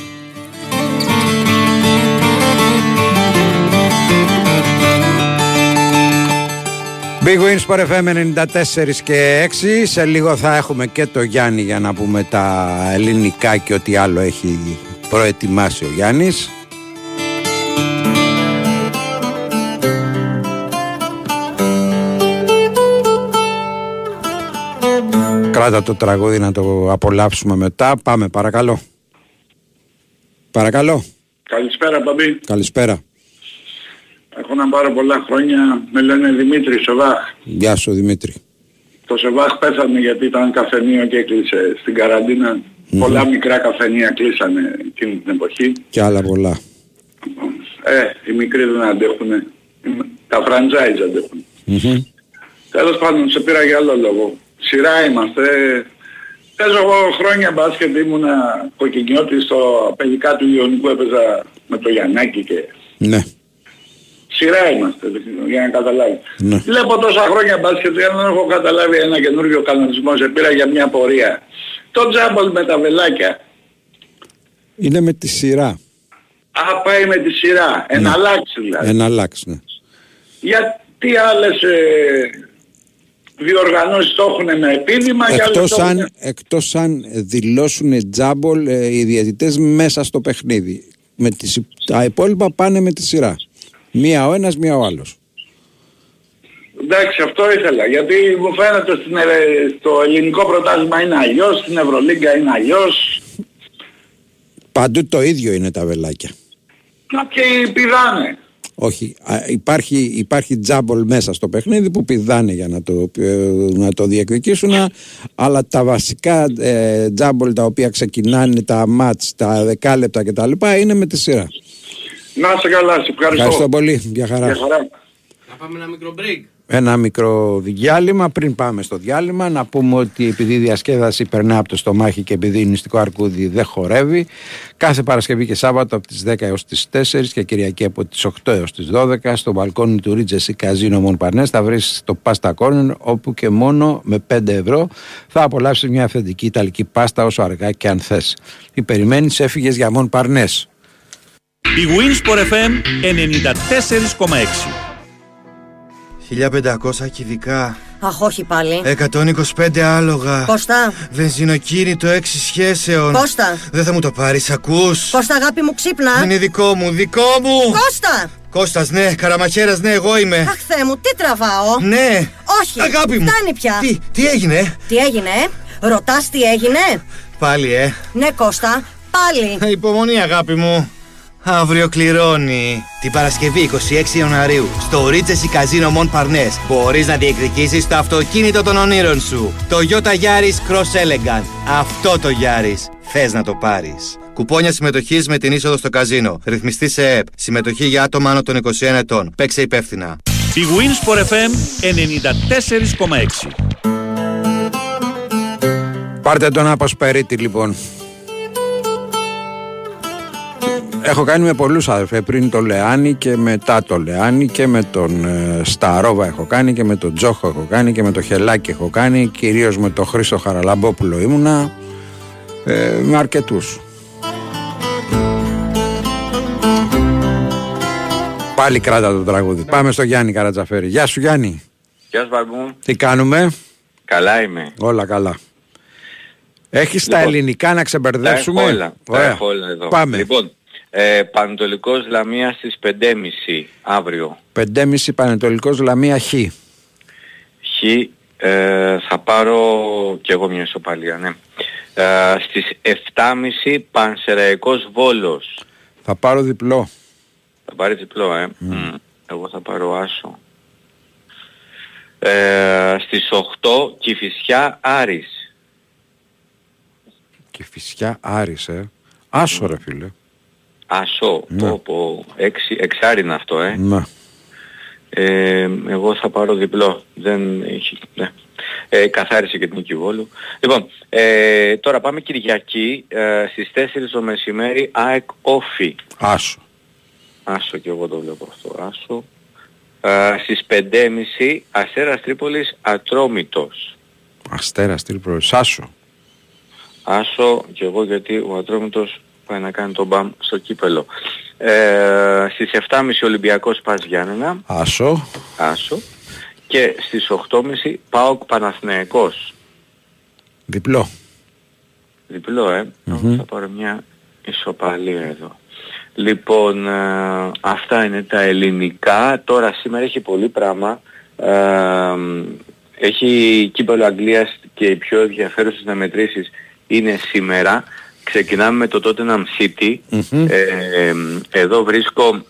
[SPEAKER 4] Big Win Sport FM 94 και 6. Σε λίγο θα έχουμε και το Γιάννη για να πούμε τα ελληνικά και ό,τι άλλο έχει προετοιμάσει ο Γιάννης. Κράτα το τραγούδι να το απολαύσουμε μετά. Πάμε παρακαλώ. Παρακαλώ.
[SPEAKER 15] Καλησπέρα Παμπή.
[SPEAKER 4] Καλησπέρα.
[SPEAKER 15] Έχω να πάρω πολλά χρόνια, με λένε Δημήτρη Σεβάχ.
[SPEAKER 4] Γεια σου Δημήτρη.
[SPEAKER 15] Το Σεβάχ πέθανε γιατί ήταν καφενείο και έκλεισε στην καραντίνα. Πολλά μικρά καφενεία κλείσανε εκείνη την εποχή.
[SPEAKER 4] Και άλλα πολλά.
[SPEAKER 15] Οι μικροί δεν αντέχουν. Τα franchise αντέχουν. Τέλος πάντων, σε πήρα για άλλο λόγο. Σειρά είμαστε. Παίζω εγώ χρόνια μπάσκετ, ήμουνα κοκκινιώτης στο παιδικά του Ιωνικού, έπαιζα με το Γιαννάκη και...
[SPEAKER 4] Ναι.
[SPEAKER 15] Σειρά είμαστε, για να καταλάβει. Ναι. Βλέπω τόσα χρόνια μπάσκετ, δεν έχω καταλάβει ένα καινούργιο κανονισμό, σε πήρα για μια πορεία. Το τζάμπολ με τα βελάκια.
[SPEAKER 4] Είναι με τη σειρά.
[SPEAKER 15] Πάει με τη σειρά. Ναι. Εναλλάξει δηλαδή.
[SPEAKER 4] Εναλλάξει, ναι.
[SPEAKER 15] Γιατί άλλες διοργανώσεις το έχουν με επίδημα και άλλες
[SPEAKER 4] εκτός αν δηλώσουν τζάμπολ οι διαιτητές μέσα στο παιχνίδι. Τα υπόλοιπα πάνε με τη σειρά. Μία ο ένας, μία ο άλλος.
[SPEAKER 15] Εντάξει, αυτό ήθελα. Γιατί μου φαίνεται στο ελληνικό πρωτάθλημα είναι αλλιώς, στην Ευρωλίγκα είναι αλλιώς.
[SPEAKER 4] Παντού το ίδιο είναι τα βελάκια.
[SPEAKER 15] Και πηδάνε.
[SPEAKER 4] Όχι, υπάρχει τζάμπολ μέσα στο παιχνίδι που πηδάνε για να το διεκδικήσουν, αλλά τα βασικά τζάμπολ τα οποία ξεκινάνε τα μάτς, τα δεκάλεπτα κτλ. Είναι με τη σειρά.
[SPEAKER 15] Να σε καλά, σε ευχαριστώ.
[SPEAKER 4] Ευχαριστώ πολύ, για χαρά.
[SPEAKER 15] Για χαρά.
[SPEAKER 16] Να πάμε ένα μικρό break.
[SPEAKER 4] Ένα μικρό διάλειμμα. Πριν πάμε στο διάλειμμα, να πούμε ότι επειδή η διασκέδαση περνά από το στομάχι και επειδή η νηστικό αρκούδι δεν χορεύει, κάθε Παρασκευή και Σάββατο από τις 10 έως τις 4 και Κυριακή από τις 8 έως τις 12 στο μπαλκόνι του Regency Casino Montparnasse θα βρεις το Pasta Corner, όπου και μόνο με 5 ευρώ θα απολαύσεις μια αυθεντική ιταλική πάστα όσο αργά και αν θες. Ή περιμένεις, έφυγες για Montparnasse.
[SPEAKER 8] Η Win Sport FM 94,6.
[SPEAKER 19] 1500 κυβικά.
[SPEAKER 20] Αχ, όχι πάλι.
[SPEAKER 19] 125 άλογα.
[SPEAKER 20] Κώστα.
[SPEAKER 19] Βενζινοκίνητο 6 σχέσεων.
[SPEAKER 20] Κώστα.
[SPEAKER 19] Δεν θα μου το πάρεις, ακούς?
[SPEAKER 20] Κώστα, αγάπη μου, ξύπνα.
[SPEAKER 19] Είναι δικό μου, δικό μου.
[SPEAKER 20] Κώστα.
[SPEAKER 19] Κώστας, ναι, Καραμαχέρας, ναι, εγώ είμαι.
[SPEAKER 20] Αχ, Θεέ μου, τι τραβάω.
[SPEAKER 19] Ναι.
[SPEAKER 20] Όχι,
[SPEAKER 19] αγάπη μου.
[SPEAKER 20] Φτάνει πια.
[SPEAKER 19] Τι έγινε?
[SPEAKER 20] Τι έγινε, ρωτάς τι έγινε?
[SPEAKER 19] Πάλι,
[SPEAKER 20] Ναι, Κώστα, πάλι.
[SPEAKER 19] Υπομονή, αγάπη μου. Αύριο κληρώνει. Την Παρασκευή 26 Ιανουαρίου στο Regency Casino Montparnasse μπορείς να διεκδικήσεις το αυτοκίνητο των ονείρων σου. Το Toyota Yaris Cross Elegant. Αυτό το Yaris θες να το πάρεις. Κουπόνια συμμετοχής με την είσοδο στο καζίνο. Ρυθμιστή σε ΕΠ. Συμμετοχή για άτομα άνω των 21 ετών. Παίξε υπεύθυνα.
[SPEAKER 8] Η Winsport FM 94,6.
[SPEAKER 4] Πάρτε τον Αποσπερίτη λοιπόν. Έχω κάνει με πολλούς αδερφέ, πριν το Λεάνι και μετά το Λεάνι, και με τον Σταρόβα έχω κάνει και με τον Τζόχο έχω κάνει και με το Χελάκι έχω κάνει, κυρίως με τον Χρήστο Χαραλαμπόπουλο ήμουνα, με αρκετούς. Πάλι κράτα το τραγούδι. Πάμε στο Γιάννη Καρατζαφέρη. Γεια σου Γιάννη.
[SPEAKER 17] Γεια σου Βαρμού.
[SPEAKER 4] Τι κάνουμε?
[SPEAKER 17] Καλά είμαι.
[SPEAKER 4] Όλα καλά. Έχεις τα ελληνικά να ξεμπερδεύσουμε?
[SPEAKER 17] Έχω όλα εδώ.
[SPEAKER 4] Πάμε.
[SPEAKER 17] Λοιπόν, Πανετολικός Λαμία στις 5.30 αύριο.
[SPEAKER 4] 5.30 Πανετολικός Λαμία Χ.
[SPEAKER 17] Χ, θα πάρω κι εγώ μια ισοπαλία, ναι. Στις 7.30 Πανσεραϊκός Βόλος.
[SPEAKER 4] Θα πάρω διπλό.
[SPEAKER 17] Θα πάρει διπλό, Εγώ θα πάρω άσο. Στις 8 Κηφισιά Άρης.
[SPEAKER 4] Κηφισιά Άρης, Άσο ρε φίλε.
[SPEAKER 17] Άσο,
[SPEAKER 4] Ναι.
[SPEAKER 17] εξάρινα αυτό,
[SPEAKER 4] Ναι.
[SPEAKER 17] Εγώ θα πάρω διπλό. Δεν έχει, ναι. Καθάρισε και την νίκη Βόλου. Λοιπόν, τώρα πάμε Κυριακή, στις 4 το μεσημέρι, ΑΕΚ Όφη.
[SPEAKER 4] Άσο.
[SPEAKER 17] Άσο και εγώ το βλέπω αυτό, άσο. Στις 5.30 Αστέρας Τρίπολης Ατρόμητος.
[SPEAKER 4] Αστέρας Τρίπολης, άσο.
[SPEAKER 17] Άσο και εγώ γιατί ο Ατρόμητος πάει να κάνει τον μπαμ στο κύπελο. Στις 7.30 Ολυμπιακός Πας Γιάννενα.
[SPEAKER 4] Άσο.
[SPEAKER 17] Άσο. Και στις 8.30 ΠΑΟΚ Παναθηναϊκός.
[SPEAKER 4] Διπλό.
[SPEAKER 17] Διπλό, Θα πάρω μια ισοπαλία εδώ. Λοιπόν, αυτά είναι τα ελληνικά. Τώρα σήμερα έχει πολύ πράγμα. Έχει κύπελλο Αγγλίας και οι πιο ενδιαφέρουσες αναμετρήσεις είναι σήμερα. Ξεκινάμε με το Tottenham City. Εδώ βρίσκω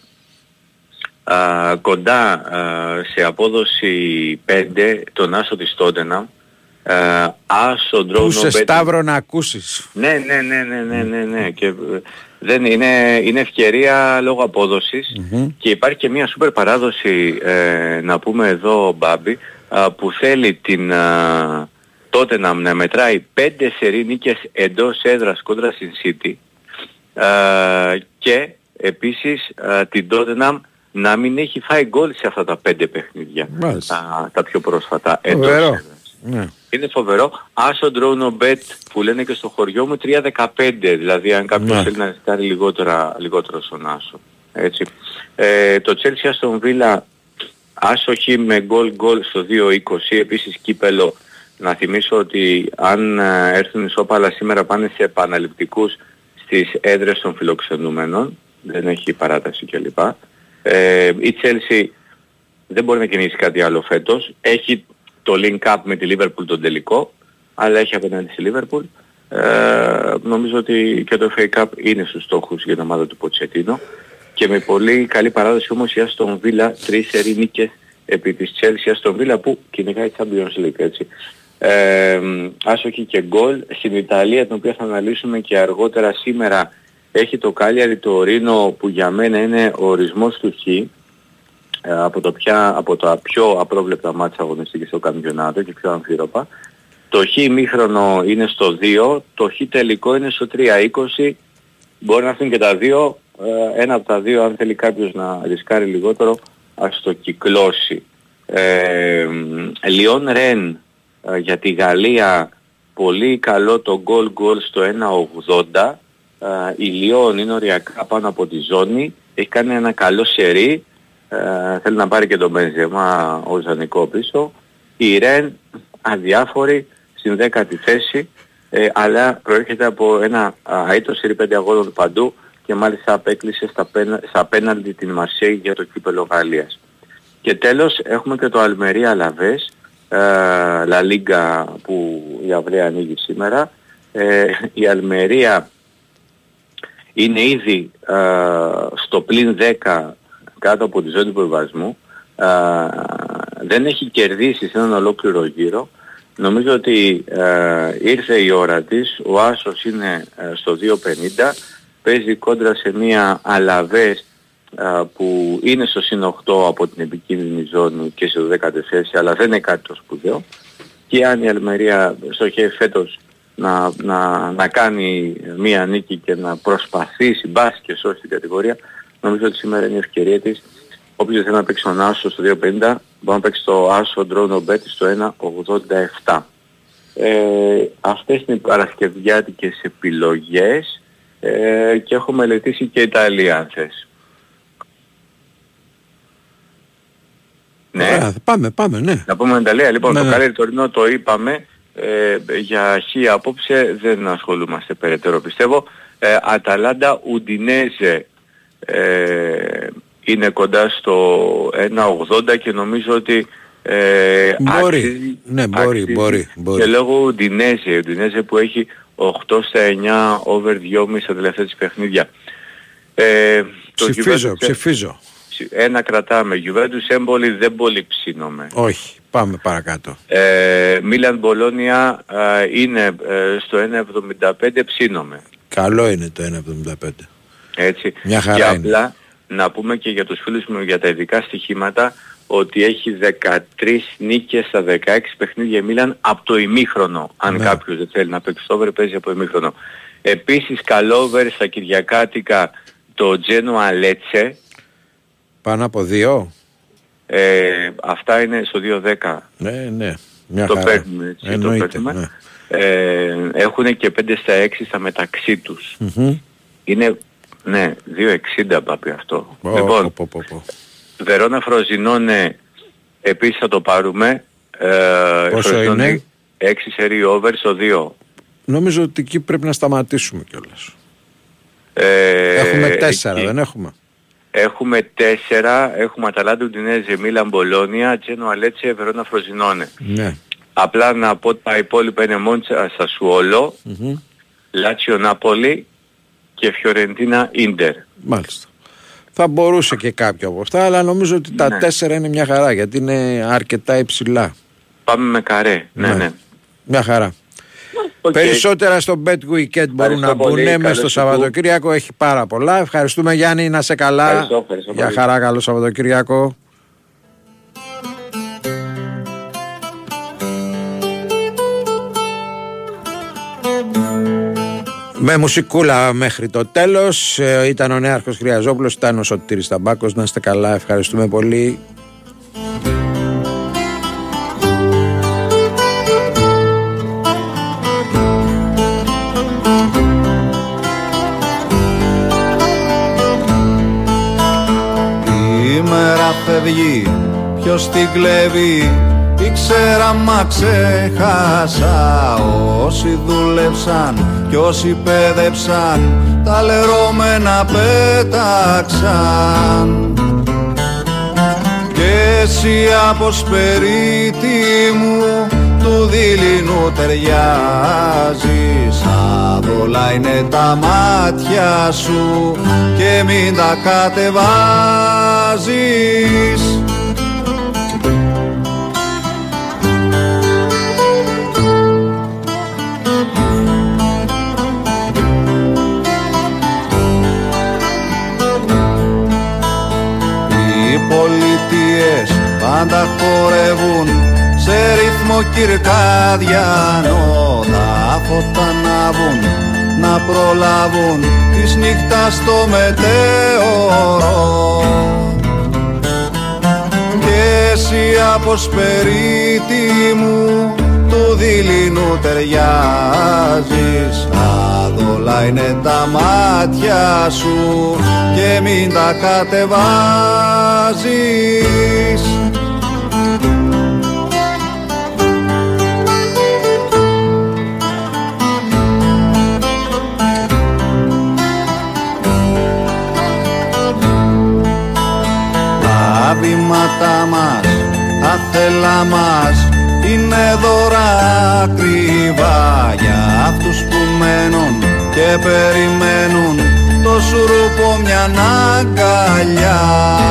[SPEAKER 17] κοντά σε απόδοση 5 τον άσο της Tottenham. Άσο ντρόνο.
[SPEAKER 4] Πού σε Σταύρο να ακούσεις.
[SPEAKER 17] Ναι. Και δεν είναι ευκαιρία λόγω απόδοσης. Και υπάρχει και μια σούπερ παράδοση, να πούμε εδώ Μπάμπη, που θέλει την Tottenham να μετράει 5 σερί νίκες εντός έδρας κόντρα στην City, και επίσης την Tottenham να μην έχει φάει γκολ σε αυτά τα 5 παιχνίδια, τα πιο πρόσφατα εντός έδρας.
[SPEAKER 4] Ναι.
[SPEAKER 17] Είναι φοβερό. Άσο ντρόνο bet που λένε και στο χωριό μου 3.15, δηλαδή αν κάποιος θέλει να ρισκάρει λιγότερο στον άσο. Έτσι. Το Chelsea Aston Villa άσοχη με γκολ στο 2.20, επίσης κύπελο. Να θυμίσω ότι αν έρθουν ισόπαλα σήμερα πάνε σε επαναληπτικούς στις έδρες των φιλοξενούμενων, δεν έχει παράταση κλπ. Η Chelsea δεν μπορεί να κινήσει κάτι άλλο φέτος. Έχει το link up με τη Liverpool τον τελικό, αλλά έχει απέναντι στη Liverpool. Νομίζω ότι και το FA Cup είναι στους στόχους για την ομάδα του Ποτσετίνο. Και με πολύ καλή παράδοση όμως η Aston Villa 3 σερί νίκες επί της Chelsea Aston Villa που κυνηγάει Champions League, έτσι. Άσοχη και γκολ. Στην Ιταλία, την οποία θα αναλύσουμε και αργότερα σήμερα, έχει το Cagliari Torino που για μένα είναι ο ορισμός του Χ, από τα πιο απρόβλεπτα μάτσα αγωνιστικής στο καμπιονάτο και πιο αμφίροπα. Το Χ ημίχρονο είναι στο 2, το Χ τελικό είναι στο 3.20, μπορεί να έρθουν και τα δύο, ένα από τα δύο αν θέλει κάποιος να ρισκάρει λιγότερο ας το κυκλώσει. Λιόν Ρεν για τη Γαλλία, πολύ καλό το γκολ στο 1.80. Η Λιόν είναι οριακά πάνω από τη ζώνη, έχει κάνει ένα καλό σερί, θέλει να πάρει και τον Μπενζεμά ο Ζανικό πίσω. Η Ρεν αδιάφορη στην 10η θέση, αλλά προέρχεται από ένα αίτο σερί 5 αγώνων παντού και μάλιστα απέκλεισε στα πέναλτι την Μαρσέη για το κύπελλο Γαλλίας. Και τέλος έχουμε και το Αλμερία Αλαβές, La Liga, που η αυλαία ανοίγει σήμερα. Η Αλμερία είναι ήδη στο πλην 10 κάτω από τη ζώνη του υποβιβασμού. Δεν έχει κερδίσει σε έναν ολόκληρο γύρο. Νομίζω ότι ήρθε η ώρα της. Ο άσος είναι στο 2.50. Παίζει κόντρα σε μια Αλαβές που είναι στο συν 8 από την επικίνδυνη ζώνη και στο 10η θέση, αλλά δεν είναι κάτι το σπουδαίο. Και αν η Αλμερία στοχεύει φέτος να κάνει μία νίκη και να προσπαθήσει μπας και σώσει την κατηγορία, νομίζω ότι σήμερα είναι η ευκαιρία της. Όποιος θέλει να παίξει τον άσο στο 2.50 μπορεί να παίξει το άσο Drone Bet στο 1.87. Αυτές είναι οι παρασκευιάτικες επιλογές και έχω μελετήσει και Ιταλία αν θες.
[SPEAKER 4] Ναι. Πάμε, ναι.
[SPEAKER 17] Να πούμε Ιταλία. Λοιπόν,
[SPEAKER 4] ναι,
[SPEAKER 17] το
[SPEAKER 4] ναι.
[SPEAKER 17] καλή τωρινό το είπαμε. Για χ απόψε δεν ασχολούμαστε περαιτέρω πιστεύω. Αταλάντα Ουντινέζε είναι κοντά στο 1.80 και νομίζω ότι
[SPEAKER 4] μπορεί.
[SPEAKER 17] Και λόγω Ουντινέζε που έχει 8/9 over 2,5 στα τελευταία της παιχνίδια.
[SPEAKER 4] Ψηφίζω.
[SPEAKER 17] Ένα κρατάμε. Juventus Έμπολη δεν πολύ ψήνομαι.
[SPEAKER 4] Όχι. Πάμε παρακάτω.
[SPEAKER 17] Μίλαν Μπολόνια είναι στο 1.75 ψήνομαι.
[SPEAKER 4] Καλό είναι το 1.75.
[SPEAKER 17] Έτσι.
[SPEAKER 4] Μια χαρά
[SPEAKER 17] και
[SPEAKER 4] είναι.
[SPEAKER 17] απλά να πούμε και για τους φίλους μου για τα ειδικά στοιχήματα ότι έχει 13 νίκες στα 16 παιχνίδια η Μίλαν από το ημίχρονο. Αν κάποιος δεν θέλει να παίξει το over, παίζει από το ημίχρονο. Επίσης καλό over στα Κυριακάτικα το Genoa Lecce.
[SPEAKER 4] Πάνω από 2.
[SPEAKER 17] Αυτά είναι στο 2.10.
[SPEAKER 4] Ναι. Μια
[SPEAKER 17] το
[SPEAKER 4] χαρά.
[SPEAKER 17] παίρνουμε έτσι.
[SPEAKER 4] Εννοείται,
[SPEAKER 17] ναι. Έχουν και 5/6 στα μεταξύ τους. Είναι 2.60 πάπη αυτό. Λοιπόν, Βερόνα Φροζινόνε επίσης θα το πάρουμε.
[SPEAKER 4] Πόσο είναι?
[SPEAKER 17] 6 σερί over στο 2.
[SPEAKER 4] Νομίζω ότι εκεί πρέπει να σταματήσουμε κιόλας. Έχουμε 4, δεν έχουμε?
[SPEAKER 17] Έχουμε 4, έχουμε Αταλάντα Ουντινέζε, Μίλαν Μπολόνια, Τζένοα Λέτσε, Βερόνα Φροζινόνε.
[SPEAKER 4] Ναι.
[SPEAKER 17] Απλά να πω τα υπόλοιπα είναι Μόντσα Σασουόλο, Λάτσιο Νάπολη και Φιωρεντίνα Ίντερ.
[SPEAKER 4] Μάλιστα. Θα μπορούσε και κάποιο από αυτά, αλλά νομίζω ότι τα 4 είναι μια χαρά, γιατί είναι αρκετά υψηλά.
[SPEAKER 17] Πάμε με καρέ, ναι.
[SPEAKER 4] Μια χαρά. Περισσότερα στο Bet Weekend μπορούν να μπουν μες στο Σαββατοκύριακο. Έχει πάρα πολλά. Ευχαριστούμε Γιάννη, να σε καλά.
[SPEAKER 17] Ευχαριστώ
[SPEAKER 4] Για χαρά, καλό Σαββατοκύριακο. Με μουσικούλα μέχρι το τέλος. Ήταν ο Νέαρχος Χρειαζόπουλος, ήταν ο Σωτήρης Ταμπάκος. Να είστε καλά, ευχαριστούμε πολύ.
[SPEAKER 18] Η μέρα φεύγει, ποιος την κλέβει, ήξερα μα ξέχασα. Όσοι δούλεψαν κι όσοι πέδεψαν, τα λερώμενα πέταξαν. Και εσύ αποσπερίτη μου του δειλινού ταιριάζεις. Άδολα είναι τα μάτια σου και μην τα κατεβάζεις. Οι πολιτείες πάντα χορεύουν σε ρυθμό κυρκάδιανο. Τα φώτα ανάβουν να προλάβουν της νύχτας το μετέωρο. Και εσύ αποσπερίτη μου του δειλινού ταιριάζεις. Άδολα είναι τα μάτια σου και μην τα κατεβάζεις. βήματα μας, άθελα μας, είναι δώρα ακριβά για αυτούς που μένουν και περιμένουν το σουρούπο μια αγκαλιά.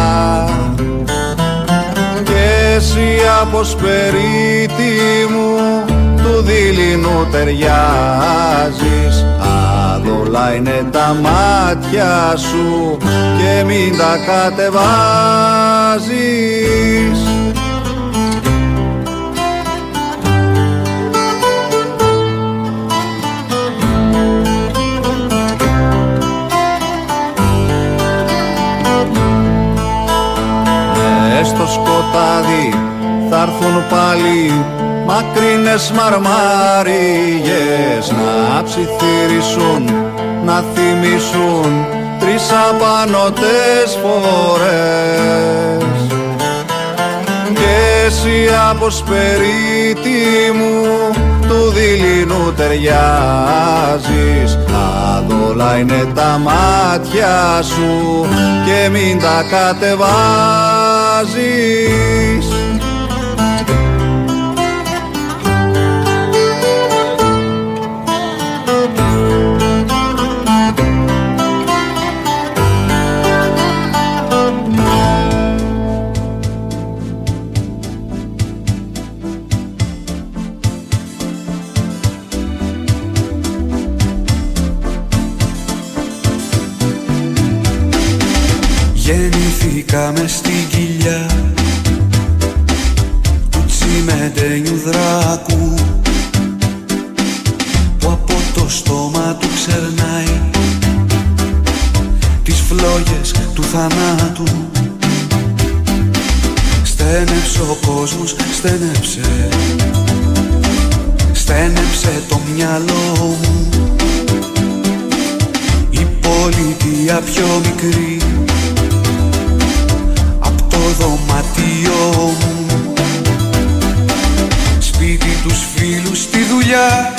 [SPEAKER 18] Και εσύ αποσπερίτη μου του δειλινού ταιριάζεις, άδολα είναι τα μάτια σου και μην τα κατεβάζεις. Στο σκοτάδι θα έρθουν πάλι μακρινές μαρμαρίγες να ψιθυρίσουν, να θυμίσουν 3 απανωτές φορές. Και εσύ αποσπερίτη μου του δειλινού ταιριάζεις, άδολα είναι τα μάτια σου και μην τα κατεβάζεις.
[SPEAKER 2] Γεννηθήκαμε στην κοιλιά του τσιμεντένιου δράκου που από το στόμα του ξερνάει τις φλόγες του θανάτου. Στένεψε ο κόσμος, στένεψε, στένεψε το μυαλό μου. Η πολιτεία πιο μικρή δωμάτιό μου, σπίτι τους φίλους, στη δουλειά,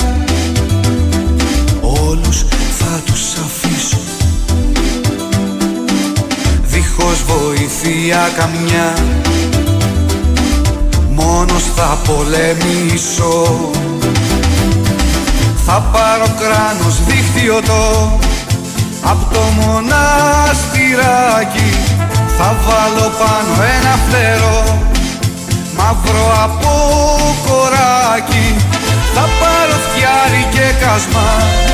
[SPEAKER 2] όλους θα τους αφήσω δίχως βοήθεια καμιά, μόνος θα πολεμήσω. Θα πάρω κράνος δίχτυωτό απ' το μοναστηράκι, θα βάλω πάνω ένα φτερό μαύρο από κοράκι. Θα πάρω φτιάρι και κασμά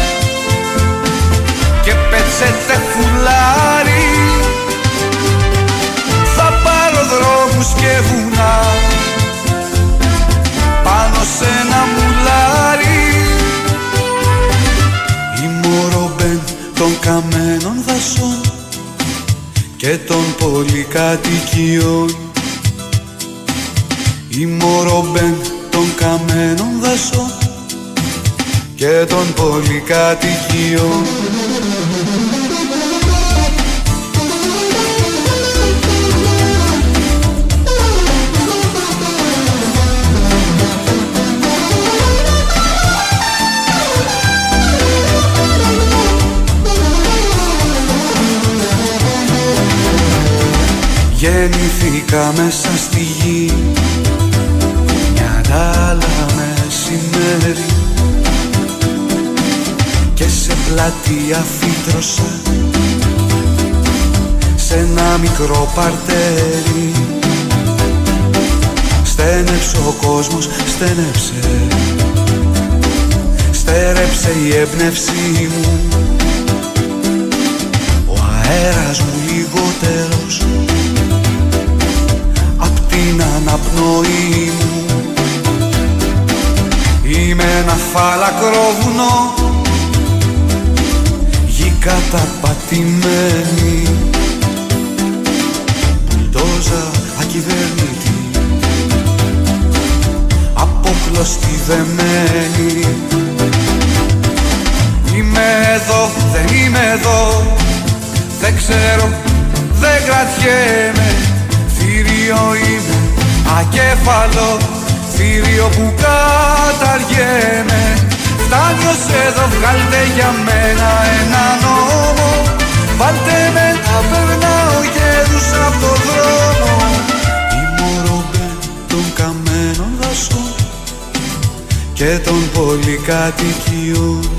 [SPEAKER 2] και πετσέτε φουλάρι. Θα πάρω δρόμους και βουνά πάνω σε ένα μουλάρι. Ημωρομπέν των καμένων δασών και των πολυκατοικιών. Ημωρομπέν των καμένων δασών και των πολυκατοικιών. Γεννηθήκα μέσα στη γη μια άλλα μεσημέρι και σε πλατεία φύτρωσα σε ένα μικρό παρτέρι. Στένεψε ο κόσμος, στένεψε, στέρεψε η έμπνευσή μου. Ο αέρας μου λιγότερος την αναπνοή μου. Είμαι ένα φάλακρο βουνό, γη καταπατημένη, μπουλντόζα ακυβέρνητη, απόκλωστη δεμένη. Είμαι εδώ, δεν είμαι εδώ, δεν ξέρω, δεν κρατιέμαι. Θηρίο είμαι, ακέφαλο, θηρίο που καταργέμαι. Φτάνει ως εδώ, βγάλτε για μένα ένα νόμο, βάλτε με να περνάω γέρους από το δρόμο.
[SPEAKER 14] και των πολυκατοικιών.